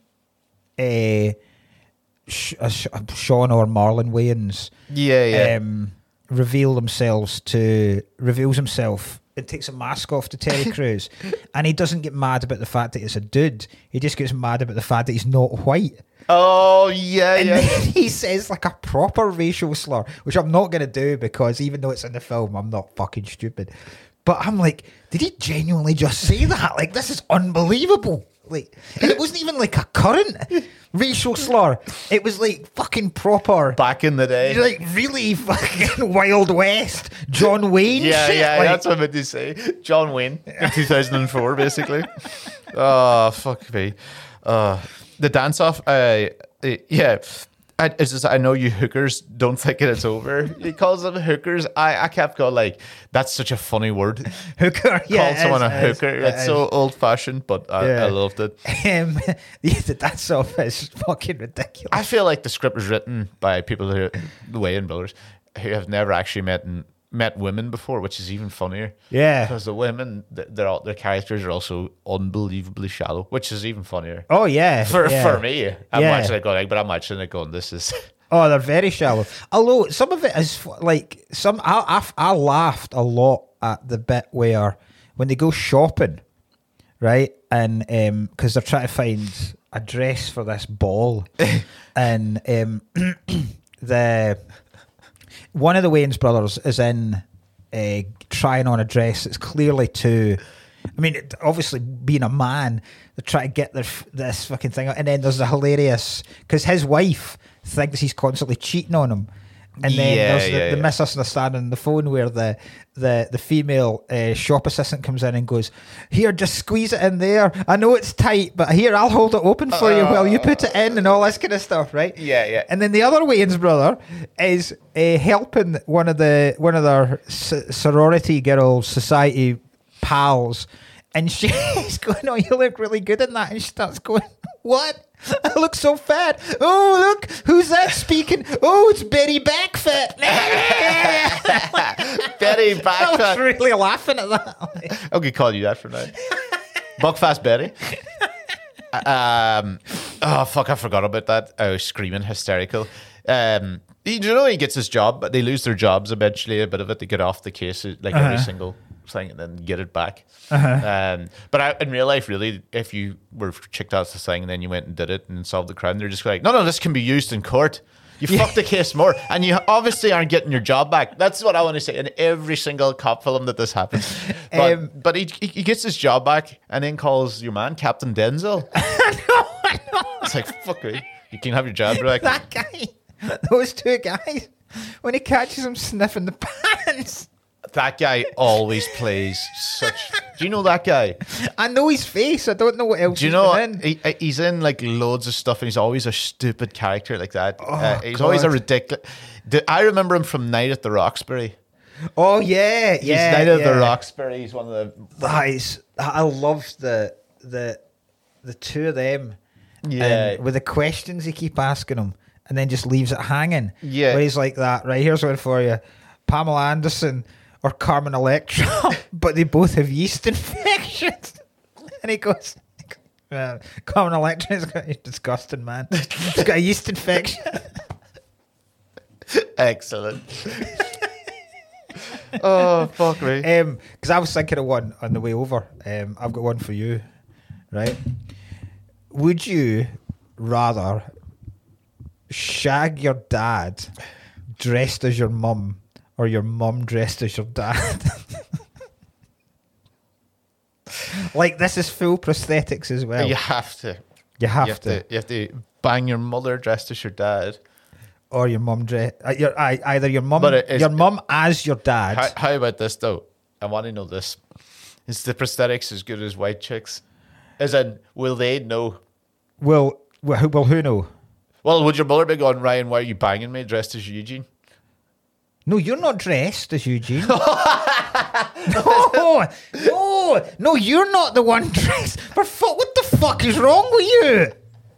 Sean or Marlon Wayans reveals himself and takes a mask off to Terry Crews, and he doesn't get mad about the fact that it's a dude. He just gets mad about the fact that he's not white. Oh, yeah, And yeah. then he says like a proper racial slur, which I'm not going to do because even though it's in the film, I'm not fucking stupid. But I'm like, did he genuinely just say that? Like, this is unbelievable. Like, and it wasn't even like a current racial slur. It was like fucking proper. Back in the day. Like really fucking Wild West, John Wayne Yeah, shit. yeah, like, that's what I meant to say. John Wayne in 2004, basically. Oh, fuck me. The dance-off, yeah. It's just, I know you hookers don't think it's over. He calls them hookers. I kept going like, that's such a funny word. hooker. Yeah, Call someone a it is, hooker. it It's is. so old-fashioned, but I loved it. The dance off is fucking ridiculous. I feel like the script was written by people who, the Wayans brothers, who have never actually met women before, which is even funnier. Yeah. Because the women, their characters are also unbelievably shallow, which is even funnier. Oh yeah, For yeah. me, I'm Yeah. watching it going, but I'm watching it going, this is... Oh, they're very shallow. Although some of it is like some. I laughed a lot at the bit where when they go shopping, right, and because they're trying to find a dress for this ball, and the one of the Wayans brothers is in trying on a dress that's clearly too. I mean, obviously being a man, they try to get this fucking thing out, and then there's the hilarious because his wife thinks he's constantly cheating on him, and then there's the misunderstanding on the phone where the female shop assistant comes in and goes, "Here, just squeeze it in there. I know it's tight, but here I'll hold it open for you while you put it in," and all this kind of stuff, right? Yeah, yeah. And then the other Wayans brother is helping one of their sorority girl society pals, and she's going, "Oh, you look really good in that," and she starts going, "What? I look so fat. Oh, look, who's that speaking? Oh, it's Betty Backfat." Betty I was Backfat. really laughing at that. I could call you that from now. Buckfast Betty. Oh, fuck, I forgot about that. I was screaming, hysterical. You know, he gets his job, but they lose their jobs eventually, a bit of it, to get off the case, like every single thing, and then get it back. But in real life, really, if you were checked out the thing and then you went and did it and solved the crime, they're just like, no, this can be used in court. You fucked the case more, and you obviously aren't getting your job back. That's what I want to say in every single cop film that this happens. But he gets his job back and then calls your man Captain Denzel. I know. It's like, fuck me. You can have your job back. That guy, those two guys, when he catches him sniffing the pants. That guy always plays such... Do you know that guy? I know his face. I don't know what else Do you he's know been in. he's in like loads of stuff, and he's always a stupid character like that. He's God. always a ridiculous... I remember him from Night at the Roxbury. Oh yeah, He's yeah. Night at yeah. the Roxbury. He's one of the... Guys, I love the two of them. Yeah. And with the questions he keep asking him, and then just leaves it hanging. Yeah. Where he's like that. Right, here's one for you: Pamela Anderson or Carmen Electra, but they both have yeast infections. And he goes, Carmen Electra's got, he's disgusting, man. He's got a yeast infection. Excellent. Oh, fuck me. Because I was thinking of one on the way over. I've got one for you, right? Would you rather shag your dad dressed as your mum, or your mum dressed as your dad? Like, this is full prosthetics as well. You have to. You have to. You have to bang your mother dressed as your dad. Or your mum dress. Either your mum, But it is- your mum as your dad. How about this, though? I want to know this. Is the prosthetics as good as white chicks? As in, will they know? Well, who know? Well, would your mother be going, Ryan, why are you banging me dressed as Eugene? No, you're not dressed as Eugene. No, you're not the one dressed. What the fuck is wrong with you?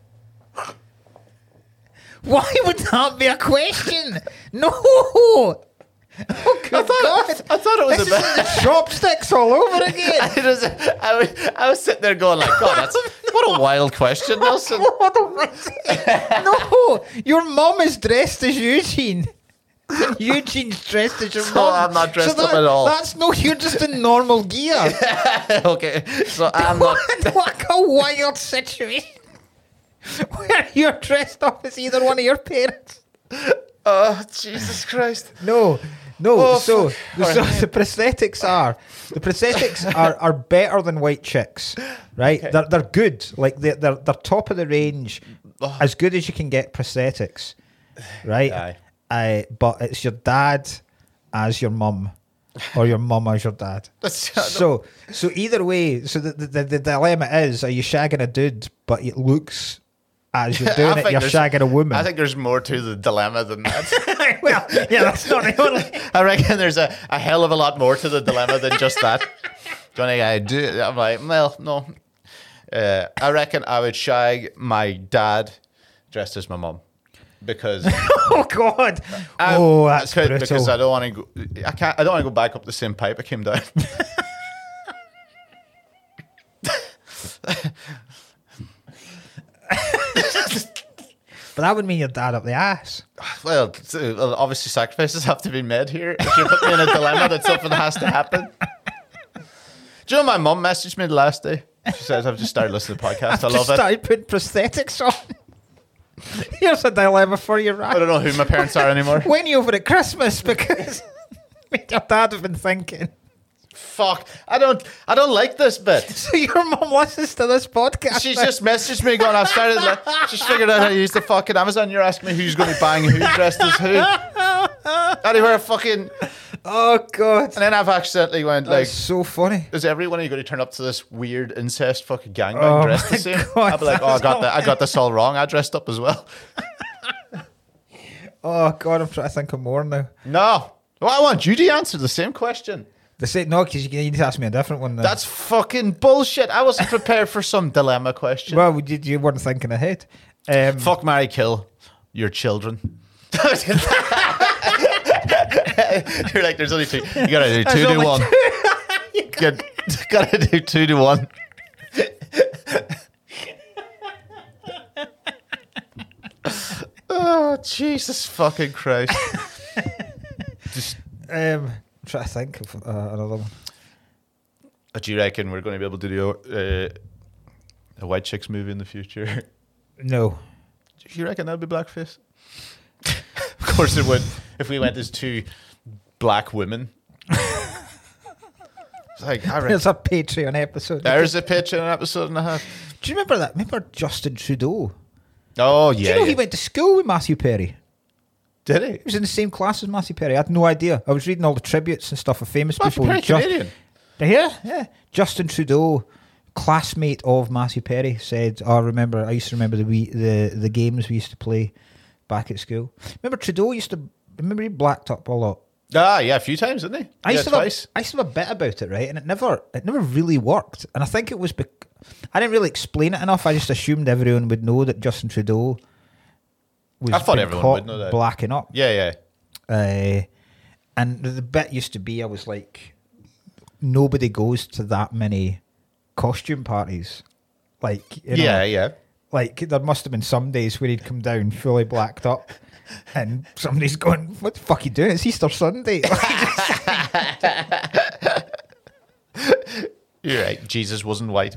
Why would that be a question? No. Oh, good God. I thought it was This a is the chopsticks all over again. I was sitting there going like, God, what a wild question, Nelson. No, your mum is dressed as Eugene. Eugene's dressed as your So mum. I'm not dressed up at all. That's no, you're just in normal gear. Okay, so I'm not. What a wild situation. Where you're dressed up as either one of your parents. Oh, Jesus Christ. No. Oh, so fuck. the prosthetics are better than white chicks, right? Okay. They're good. Like they're top of the range, as good as you can get prosthetics, right? Aye. But it's your dad as your mum, or your mum as your dad. So either way, so the dilemma is: are you shagging a dude, but it looks as you're doing it, you're shagging a woman? I think there's more to the dilemma than that. Well, yeah, that's not the only. I reckon there's a hell of a lot more to the dilemma than just that. Johnny, I'm like, well, no. I reckon I would shag my dad dressed as my mum. Because Oh God! That's brutal. because I don't want to go. I don't want to go back up the same pipe I came down. But that would mean your dad up the ass. Well, obviously sacrifices have to be made here. If you put me in a dilemma that something has to happen. Do you know my mum messaged me the last day? She says, I've just started listening to the podcast. I love it. Started putting prosthetics on. Here's a dilemma for you, I right? don't know who my parents are anymore. When you over at Christmas, because your dad have been thinking. Fuck. I don't like this bit. So your mum listens to this podcast. She's just messaged me going, I've started, she's figured out how to use the fucking Amazon. You're asking me who's going to be buying who dressed as who. Anywhere fucking. Oh God! And then I've accidentally went like, That's so funny. is everyone going to turn up to this weird incest fucking gangbang Oh dressed the my same? God, I'll be like, oh, I got this all wrong. I dressed up as well. Oh God! I'm trying to think of more now. No. Well, I want you to answer the same question. They say no, because you need to ask me a different one. Then. That's fucking bullshit. I wasn't prepared for some dilemma question. well, you weren't thinking ahead. Fuck, marry, kill your children. You're like, there's only two. You gotta do 2 to 1. Gotta do 2 to 1. Oh, Jesus fucking Christ. Just, try to think of another one. do you reckon we're going to be able to do a White Chicks movie in the future? No. Do you reckon that would be blackface? Of course it would. If we went as 2 black women. It's like, I reckon. There's a Patreon episode. There's a pitch in an episode and a half. Do you remember that? Remember Justin Trudeau? Oh, Do yeah. you know yeah. he went to school with Matthew Perry? Did he? He was in the same class as Matthew Perry. I had no idea. I was reading all the tributes and stuff of famous Matthew people. Perry, Canadian. Yeah. Justin Trudeau, classmate of Matthew Perry, said, "Oh, I used to remember the games we used to play back at school. Remember Trudeau remember he blacked up a lot. Ah, yeah, a few times, didn't he? I used to twice. have a bit about it, right? And it never really worked. And I think it was I didn't really explain it enough. I just assumed everyone would know that Justin Trudeau was I thought being everyone caught would know that. blacking up. Yeah. And the bit used to be, I was like, nobody goes to that many costume parties. Like, you know, Yeah. like there must have been some days where he'd come down fully blacked up and somebody's going, what the fuck are you doing? It's Easter Sunday. You're right. Jesus wasn't white.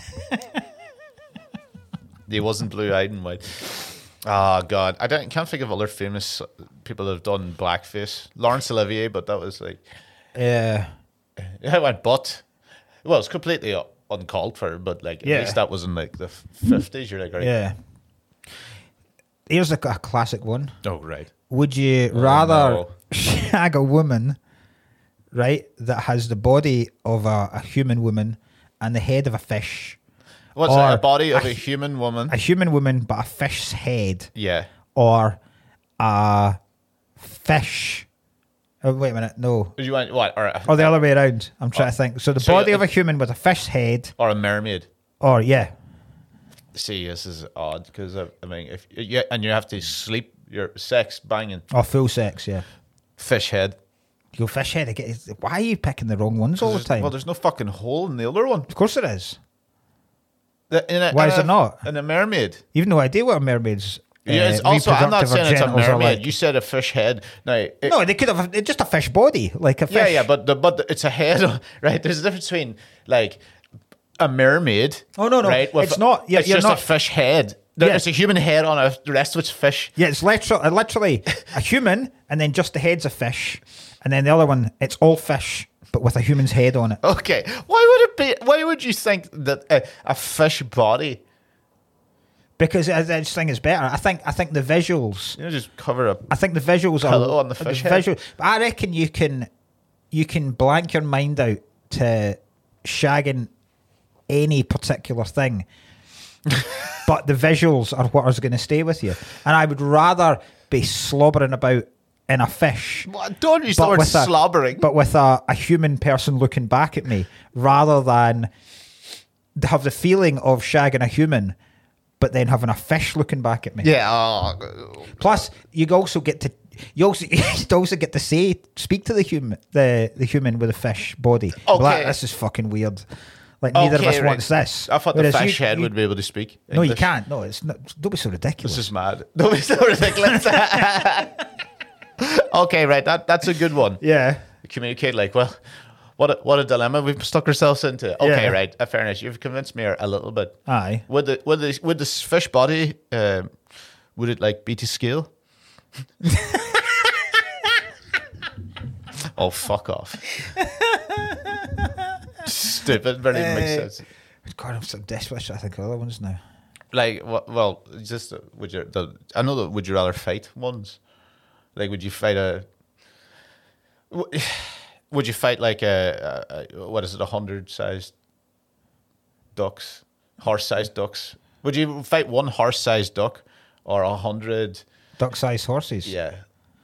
He wasn't blue-eyed and white. Oh, God. Can't think of other famous people that have done blackface. Laurence Olivier, but that was like... Yeah. I went, but... Well, it's completely uncalled for, but like, Yeah. at least that was in like the 50s. You're like, right. Yeah. Here's a classic one. Oh, right. Would you rather no. shag a woman, right, that has the body of a human woman and the head of a fish? What's Or that? A body of a human woman? A human woman, but a fish's head. Yeah. Or a fish. Oh, wait a minute, no. You want what? Or the other way around. I'm trying to think. So the so body you- of a human with a fish's head, Or a mermaid? or yeah. See, this is odd because I mean, if and you have to sleep your sex banging Or full sex, yeah. fish head. You go fish head again. Why are you picking the wrong ones all the time? Well, there's no fucking hole in the other one. Of course there is. Why Why is there not? In a mermaid. You've no idea what a mermaid's Yeah, it's also, I'm not reproductive or saying it's a genitals are mermaid. like- You said a fish head. Now, No, they could have just a fish body, like a fish. yeah, but it's a head, right? There's a difference between like a mermaid. Oh, no, right? it's not. Yeah, it's you're just not- a fish head. Yeah. It's a human head on the rest of it's fish. Yeah, it's literally a human, and then just the head's a fish, and then the other one, it's all fish, but with a human's head on it. Okay, why would it be? Why would you think that a fish body? Because I just think it's better. I think the visuals. You know, just cover up. I think the visuals Pillow are on the fish head. But I reckon you can blank your mind out to shagging any particular thing, but the visuals are what is going to stay with you. And I would rather be slobbering about in a fish. Don't use the word slobbering. But with a human person looking back at me, rather than have the feeling of shagging a human, but then having a fish looking back at me. Yeah. Plus, you also get to speak to the human with a fish body. Okay. Well, this is fucking weird. Like neither of us wants this. I thought Whereas the fish head would be able to speak No, you English. can't. No, it's not. Don't be so ridiculous. This is mad. Don't be so ridiculous. Okay, right. That's a good one. Yeah. Communicate like, well, what a dilemma we've stuck ourselves into. Okay, Yeah. right. Fairness, you've convinced me a little bit. Aye. Would this fish body would it like be to scale? Oh, fuck off. Stupid, but it makes sense. God, I'm so desperate. I think of other ones now. Like, well, just I know that would you rather fight ones? Like, would you fight would you fight like a what is it, 100-sized ducks, horse-sized ducks? Would you fight one horse-sized duck or 100 Duck-sized horses. Yeah,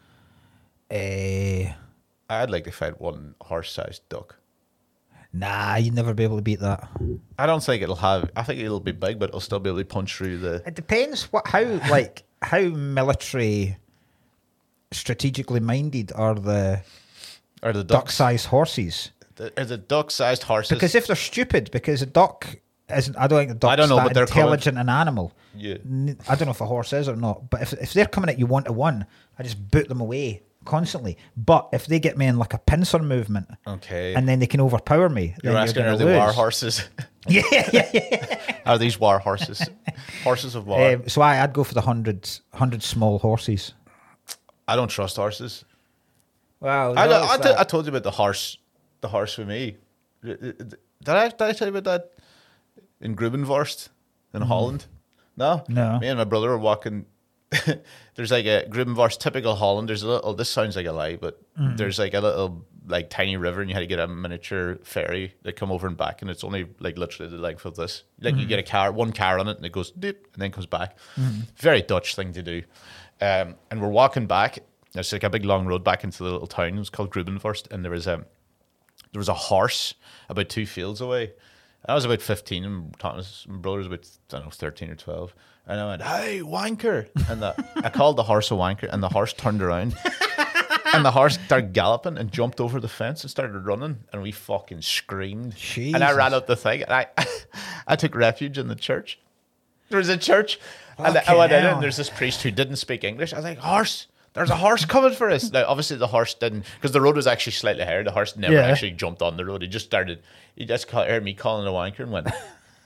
I'd like to fight one horse-sized duck. Nah, you'd never be able to beat that. I don't think it'll have. I think it'll be big, but it'll still be able to punch through the. It depends how military strategically minded are the Or the ducks. duck-sized horses. Are the duck-sized horses? Because if they're stupid, because a duck isn't, I don't think a duck's I don't know, that but they're intelligent an animal. Yeah. I don't know if a horse is or not, but if they're coming at you one-to-one, I just boot them away constantly. But if they get me in like a pincer movement, Okay. and then they can overpower me, You're then asking, you're are gonna they war lose. horses? Yeah. Are these war horses? Horses of war. So I'd go for the 100 small horses. I don't trust horses. Wow. I told you about the horse with me. Did I tell you about that in Grubenvorst in Holland? No? No. Me and my brother were walking. There's like a Grubenvorst, typical Holland. There's a little, this sounds like a lie, but there's like a little like tiny river and you had to get a miniature ferry that come over and back, and it's only like literally the length of this. Like you get one car on it and it goes deep and then comes back. Very Dutch thing to do. And we're walking back. There's like a big long road back into the little town. It was called Grubenvorst, and there was a horse about 2 fields away. I was about 15, and my brother was about, I don't know, 13 or 12. And I went, "Hey, wanker!" And I called the horse a wanker, and the horse turned around, and the horse started galloping and jumped over the fence and started running, and we fucking screamed. And I Jesus. ran up the thing, and I took refuge in the church. There was a church, and I went in, hell. and there's this priest who didn't speak English. I was like, "Horse! There's a horse coming for us." Now, obviously, the horse didn't, because the road was actually slightly higher. The horse never actually jumped on the road. He just heard me calling a wanker and went,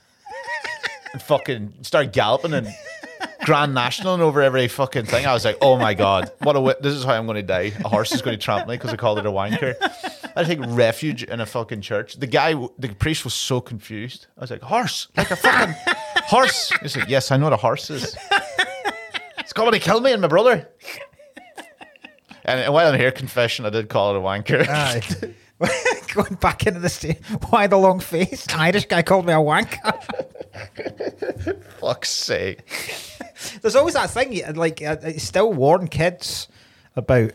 and fucking started galloping and Grand National and over every fucking thing. I was like, oh my God, this is how I'm going to die. A horse is going to trample me because I called it a wanker. I take refuge in a fucking church. The priest was so confused. I was like, horse, like a fucking horse. He's like, yes, I know what a horse is. It's coming to kill me and my brother. And while I'm here, confession, I did call it a wanker. Aye. Going back into the state. Why the long face? An Irish guy called me a wanker. Fuck's sake. There's always that thing, like, I still warn kids about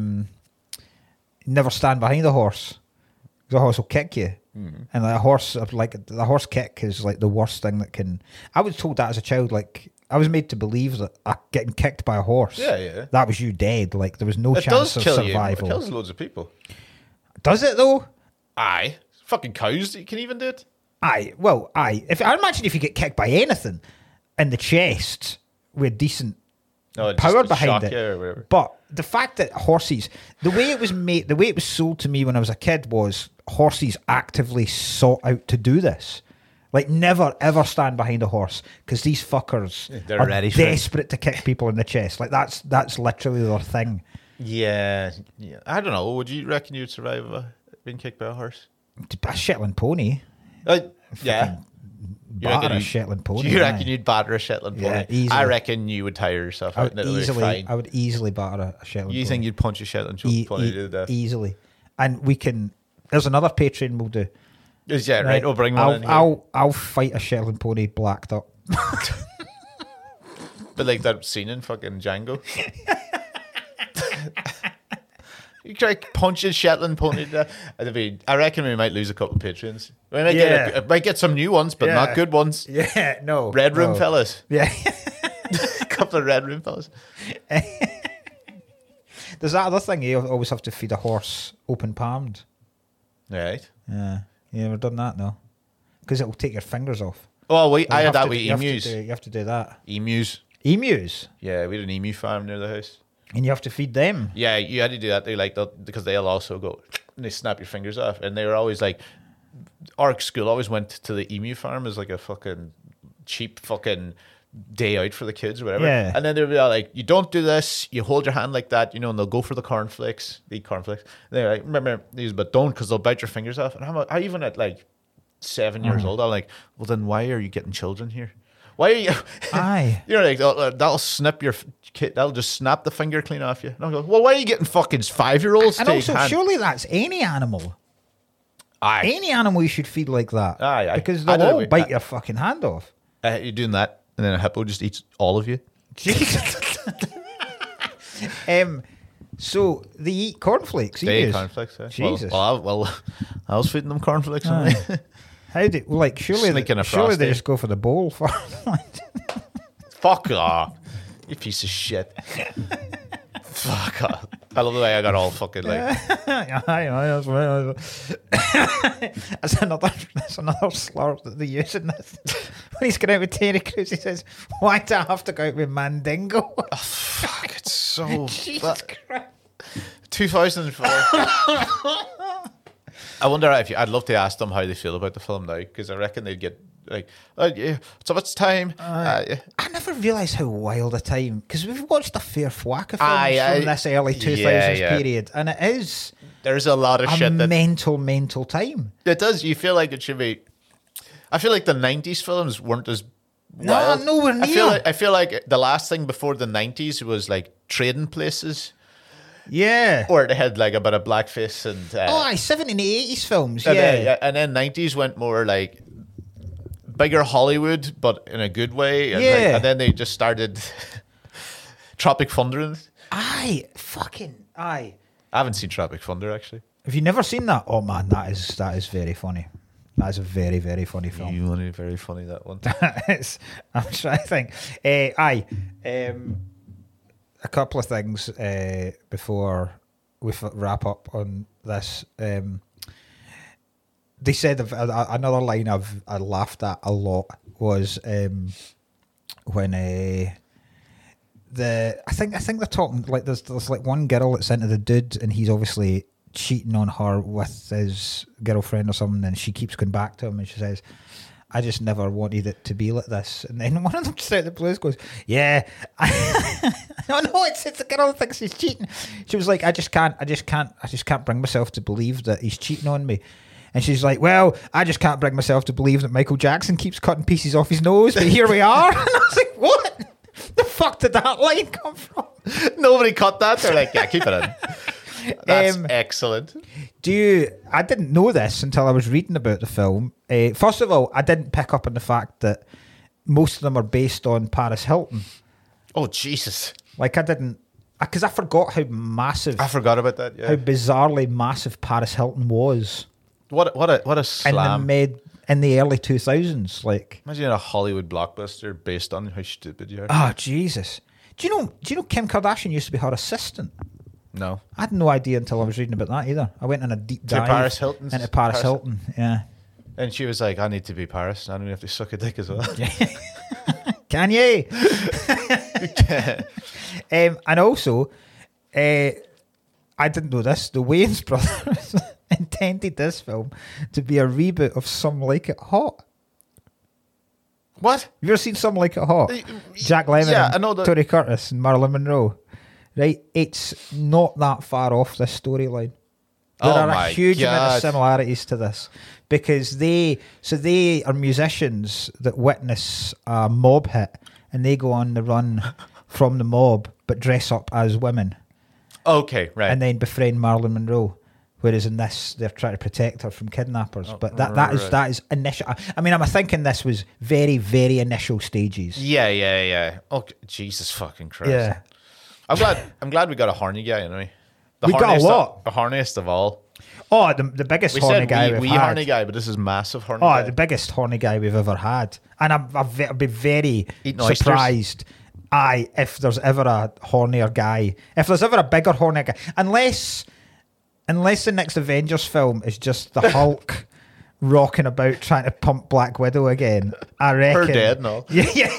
never stand behind a horse. The horse will kick you. And like the horse kick is like the worst thing that can. I was told that as a child, like, I was made to believe that getting kicked by a horse, that was you dead. Like, there was no It chance does of kill survival. you. It kills loads of people. Does it though? Aye. Fucking cows that you can even do it. Aye. Well, aye. I imagine if you get kicked by anything in the chest with decent No, just power to behind shock it. you or whatever. But the fact that horses, the way it was made, the way it was sold to me when I was a kid was horses actively sought out to do this. Like, never ever stand behind a horse because these fuckers They're are ready for it. desperate to kick people in the chest. Like, that's literally their thing. Yeah. I don't know. Would you reckon you'd survive being kicked by a horse? A Shetland pony. Yeah. Batter a Shetland pony. Do you reckon aye. you'd batter a Shetland pony? Yeah, easily. I reckon you would tire yourself I out would and it would be fine. I would easily batter a Shetland pony. You think you'd punch a Shetland pony to death? Easily. And we can, there's another Patreon we'll do. Yeah, right. We'll bring one in here. I'll fight a Shetland pony blacked up. But like that scene in fucking Django. You try punching Shetland pony to death. I reckon we might lose a couple of patrons. We might get some new ones, but not good ones. Yeah, no. Red Room fellas. Yeah. A couple of Red Room fellas. There's that other thing, you always have to feed a horse open palmed. Right. Yeah. You ever done that? No. Because it'll take your fingers off. Oh, I You had have that to- with you have to emus. You have to do that. Emus. Emus? Yeah, we had an emu farm near the house. And you have to feed them? Yeah, you had to do that. They like that because they'll also go and they snap your fingers off. And they were always like, our school always went to the emu farm as like a fucking cheap fucking day out for the kids or whatever. Yeah. And then they'd be all like, you don't do this. You hold your hand like that, and they'll go for the cornflakes. They eat cornflakes. And they're like, remember these, but don't because they'll bite your fingers off. And I even at like 7 years old, I'm like, well, then why are you getting children here? Why are you? Aye. You know, like that'll snip your kid. That'll just snap the finger clean off you. And I'll go, well, why are you getting fucking 5-year-olds? And also, surely that's any animal. Aye. Any animal you should feed like that. Aye. Because I they'll don't- all bite your fucking hand off. You're doing that, and then a hippo just eats all of you. So they eat cornflakes. They emus? eat cornflakes. Yeah. Jesus. Well, I was feeding them cornflakes. How do like surely Sneaking a surely they Frosty. just go for the bowl for Fuck off, you piece of shit. Fuck off. I love the way I got all fucking like. that's right. That's another slur that they use in this. When he's going out with Terry Crews, he says, "Why do I have to go out with Mandingo?" Fuck, it's so. Jesus Christ. 2004. I wonder if I'd love to ask them how they feel about the film now, because I reckon they'd get like, oh yeah, so much time. Yeah. I never realised how wild a time, because we've watched a fair whack of films Aye, from this early 2000s yeah. period, and it is There's a lot of a shit that mental time. it does. You feel like it should be. I feel like the 90s films weren't as No, wild. nowhere near. I feel like the last thing before the 90s was like Trading Places, Yeah. or they had like a bit of blackface and. Oh, aye, 70s and 80s films, and yeah. then, and then 90s went more like bigger Hollywood, but in a good way. And, Yeah. and then they just started Tropic Thunder. Aye, fucking aye. I haven't seen Tropic Thunder actually. Have you never seen that? Oh man, that is very funny. That is a very, very funny film. You want to be very funny, that one. I'm trying to think. Aye. A couple of things before we wrap up on this. They said another line I laughed at a lot was when I think they're talking like there's like one girl that's into the dude and he's obviously cheating on her with his girlfriend or something, and she keeps going back to him and she says, "I just never wanted it to be like this." And then one of them just out of the blues goes, "Yeah, no, it's the girl that thinks he's cheating." She was like, I just can't bring myself to believe that he's cheating on me." And she's like, "Well, I just can't bring myself to believe that Michael Jackson keeps cutting pieces off his nose, but here we are." And I was like, "What? The fuck did that line come from?" Nobody cut that. They're like, yeah, keep it in. That's excellent. I didn't know this until I was reading about the film. First of all, I didn't pick up on the fact that most of them are based on Paris Hilton. Oh, Jesus. Like, I didn't, because I forgot how massive, I forgot about that. Yeah. how bizarrely massive Paris Hilton was What a slam. in the early 2000s. Like, Imagine a Hollywood blockbuster based on how stupid you are. oh, Jesus. Do you know Kim Kardashian used to be her assistant? No. I had no idea until I was reading about that either. I went on a deep dive Paris Hilton's- into Paris Paris- Hilton. Yeah. And she was like, I need to be Paris. I don't have to suck a dick as well. Kanye. And also, I didn't know this. The Wayans brothers intended this film to be a reboot of Some Like It Hot. What? You ever seen Some Like It Hot? Jack Lemmon Yeah, and I know that. Tony Curtis and Marilyn Monroe. Right? It's not that far off this storyline. There are a huge amount of similarities to this because they are musicians that witness a mob hit and they go on the run from the mob but dress up as women Okay, right. and then befriend Marilyn Monroe. Whereas in this, they're trying to protect her from kidnappers. But that is initial. I mean, I'm thinking this was very, very initial stages. Yeah. Oh, Jesus fucking Christ. Yeah. I'm glad we got a horny guy anyway. We got a what? The horniest of all. Oh, the biggest We horny said guy we've had. horny guy, but this is massive horny Oh, guy. the biggest horny guy we've ever had. And I'd be very Eating oysters? surprised if there's ever a hornier guy. If there's ever a bigger horny guy. Unless the next Avengers film is just the Hulk rocking about trying to pump Black Widow again. I reckon. Her dead, no. Yeah.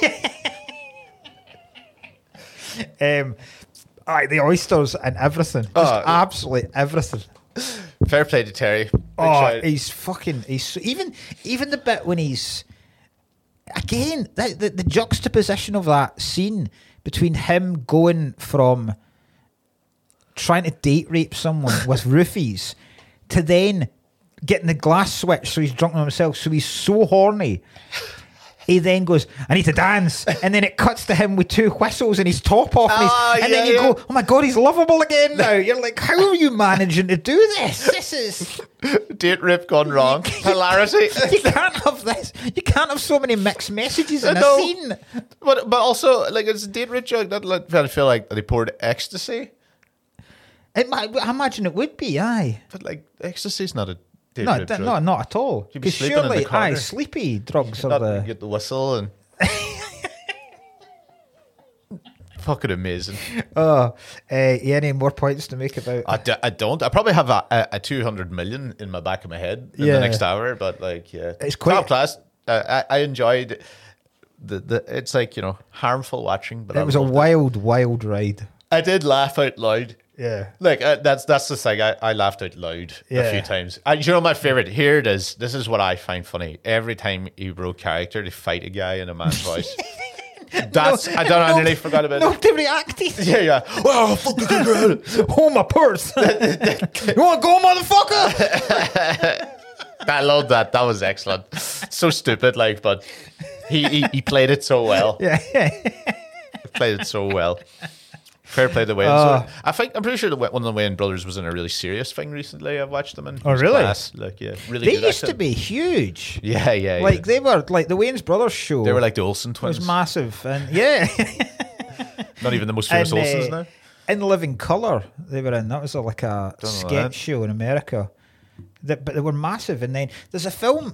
The oysters and everything. Just absolutely everything. Fair play to Terry. Big shout. He's even the bit when he's again the juxtaposition of that scene between him going from trying to date rape someone with roofies to then getting the glass switch so he's drunk on himself, so he's so horny. He then goes, I need to dance. And then it cuts to him with 2 whistles and his top off. And then you go, oh my God, he's lovable again now. You're like, how are you managing to do this? This is... Date rape gone wrong. Hilarity. You can't have this. You can't have so many mixed messages in a scene. But also, like, it's a date rape joke. I feel like they poured ecstasy. I imagine it would be, aye. But, like, ecstasy's not a date No, rape drug. no, not at all. You'd be Because sleeping in the surely, corner. sleepy drugs Not are you get the whistle and... Fucking amazing. Any more points to make about... I don't. I probably have a 200 million in my back of my head in the next hour, but like, yeah, It's quite- top class. I enjoyed the. It's like, you know, harmful watching, but It was a wild ride. I did laugh out loud. Yeah. Like that's the thing. I laughed out loud a few times. And you know my favorite? Here it is. This is what I find funny. Every time he broke character to fight a guy in a man's voice. I nearly forgot about it. Nobody reacted. Yeah. Well, fucking girl. Hold my purse. You want to go, motherfucker? I love that. That was excellent. So stupid, like, but he played it so well. Yeah. Played it so well. Fair play to Wayans. I'm pretty sure one of the Wayans brothers was in a really serious thing recently. I've watched them in. Oh, really? Class. Like, yeah, really. They good used to acting. be huge. Yeah. Like they were like the Wayans Brothers show. They were like the Olsen was twins. massive, and yeah. Not even the most famous And, Olsens now. In Living Colour, they were in. That was like a Don't know sketch that. show in America. But they were massive. And then there's a film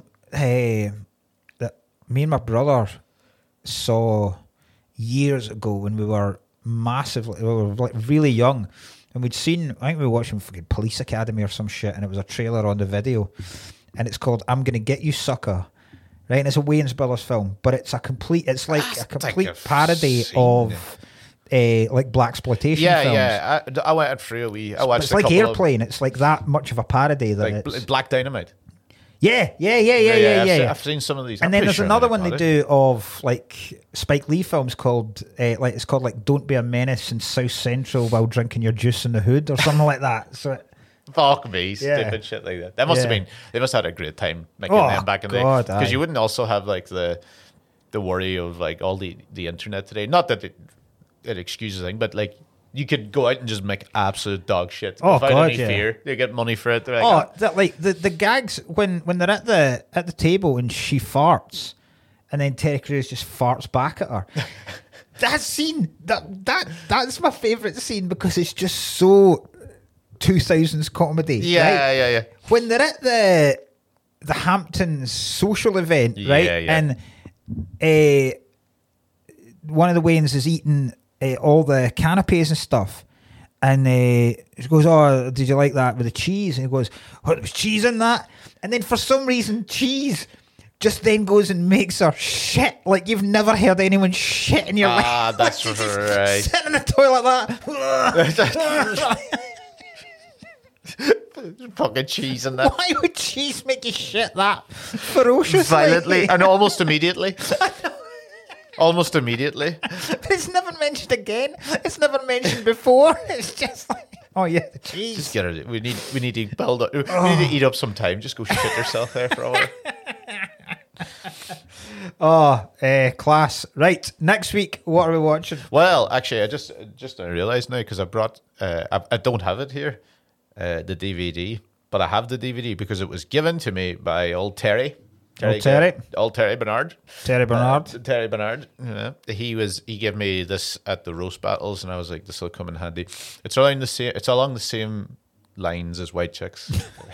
that me and my brother saw years ago when we were massively, we were like really young. And we'd seen, I think we were watching fucking Police Academy or some shit, and it was a trailer on the video. And it's called I'm Gonna Get You, Sucker. Right? And it's a Wayans Brothers film, but it's like a complete parody of like blaxploitation films. Yeah. I went through a wee. I watched It's a like couple Airplane. It's like that much of a parody that like it's... Black Dynamite. Yeah. I've seen some of these. And then there's another one they do of like Spike Lee films called it's called like Don't Be a Menace in South Central while drinking your juice in the hood or something like that. So Fuck me, Yeah. stupid shit like that. That must have been. They must have had a great time making Oh, them back in the day. God, Because aye. you wouldn't also have like the worry of like all the internet today. Not that it excuses anything, but like you could go out and just make absolute dog shit Oh, without God, any yeah. fear. They get money for it. They're like, that like the gags when they're at the table and she farts and then Terry Crews just farts back at her. That scene that's my favourite scene because it's just so 2000s comedy. yeah, right? yeah. When they're at the Hamptons social event, right? Yeah. And one of the Wayans is eating all the canapes and stuff. And he goes, oh, did you like that with the cheese? And he goes, oh, there was cheese in that. And then for some reason, cheese just then goes and makes her shit like you've never heard anyone shit in your life. Ah, that's She's just right. sitting in the toilet like that. Fucking cheese in that. Why would cheese make you shit that ferociously? Violently and almost immediately. Almost immediately. But it's never mentioned again. It's never mentioned before. It's just like, oh yeah, the cheese. Just get her. We need to build up. We need to eat up some time. Just go shit yourself there for a while. Class. Right, next week, what are we watching? Well, actually, I just realised now because I brought. I don't have it here, the DVD, but I have the DVD because it was given to me by old Terry. Terry Bernard. Terry Bernard. Terry Bernard. Yeah. He gave me this at the roast battles, and I was like, this will come in handy. It's along the same lines as White Chicks.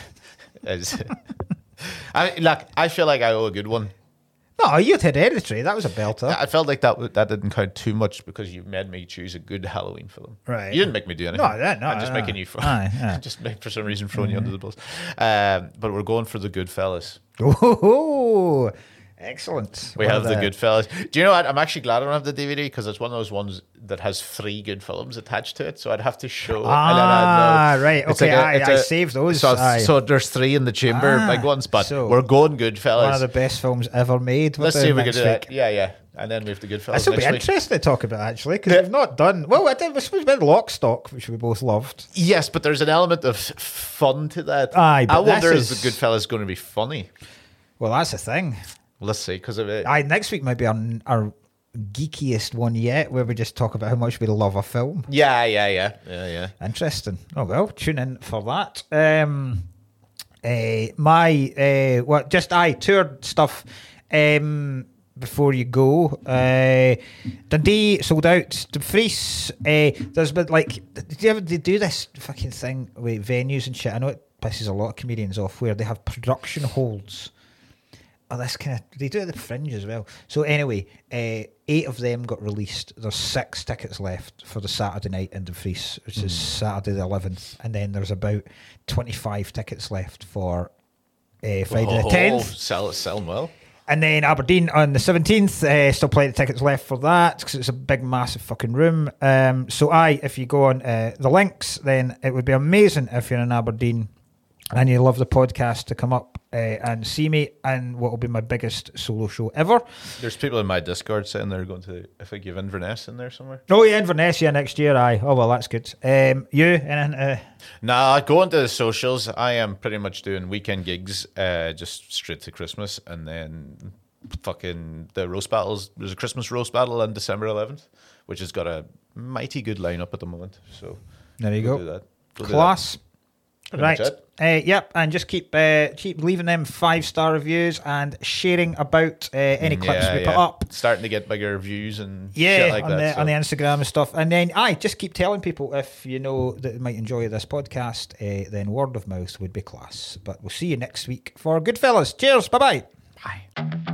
I feel like I owe a good one. No, you had Hereditary. That was a belter. I felt like that didn't count too much because you made me choose a good Halloween film. Right. You didn't make me do anything. No. I'm just making you fun. Just for some reason throwing you under the bus. But we're going for the Goodfellas. Oh, excellent. We have the Goodfellas. Do you know what? I'm actually glad I don't have the DVD because it's one of those ones that has 3 good films attached to it. So I'd have to show. And then I'd know. Right. Okay, I saved those. So there's 3 in the chamber, big ones. But so we're going Goodfellas. One of the best films ever made. Let's see if we can do that. Yeah. And then we have the Goodfellas. This will be interesting to talk about, actually, because we've not done. Well, I did. This was about Lock, Stock, which we both loved. Yes, but there's an element of fun to that. Aye, but I wonder this if the Goodfellas going to be funny. Well, that's the thing. Let's see, because of it. Next week might be our geekiest one yet, where we just talk about how much we love a film. Yeah. Interesting. Oh well, tune in for that. Tour stuff. Before you go, Dundee sold out. Dumfries, there's been like, they do this fucking thing with venues and shit. I know it pisses a lot of comedians off where they have production holds. Oh, this kind of, they do it at the Fringe as well. So anyway, 8 of them got released. There's 6 tickets left for the Saturday night in Dumfries, which is Saturday the 11th, and then there's about 25 tickets left for Friday the 10th. Sell them well. And then Aberdeen on the 17th, still plenty of tickets left for that because it's a big, massive fucking room. If you go on the links, then it would be amazing if you're in Aberdeen and you love the podcast to come up and see me and what will be my biggest solo show ever. There's people in my Discord saying they're going to, I think you have Inverness in there somewhere. Oh yeah, Inverness, yeah, next year, aye. Oh well, that's good. You? Nah, going to the socials, I am pretty much doing weekend gigs just straight to Christmas, and then fucking the roast battles. There's a Christmas roast battle on December 11th, which has got a mighty good lineup at the moment. So there you go. Do that. Class. Right. Yep, and just keep leaving them 5-star reviews and sharing about any clips we put up. Starting to get bigger views and shit like that. On the Instagram and stuff. And then just keep telling people if you know that they might enjoy this podcast, then word of mouth would be class. But we'll see you next week for Goodfellas. Cheers, bye-bye. Bye.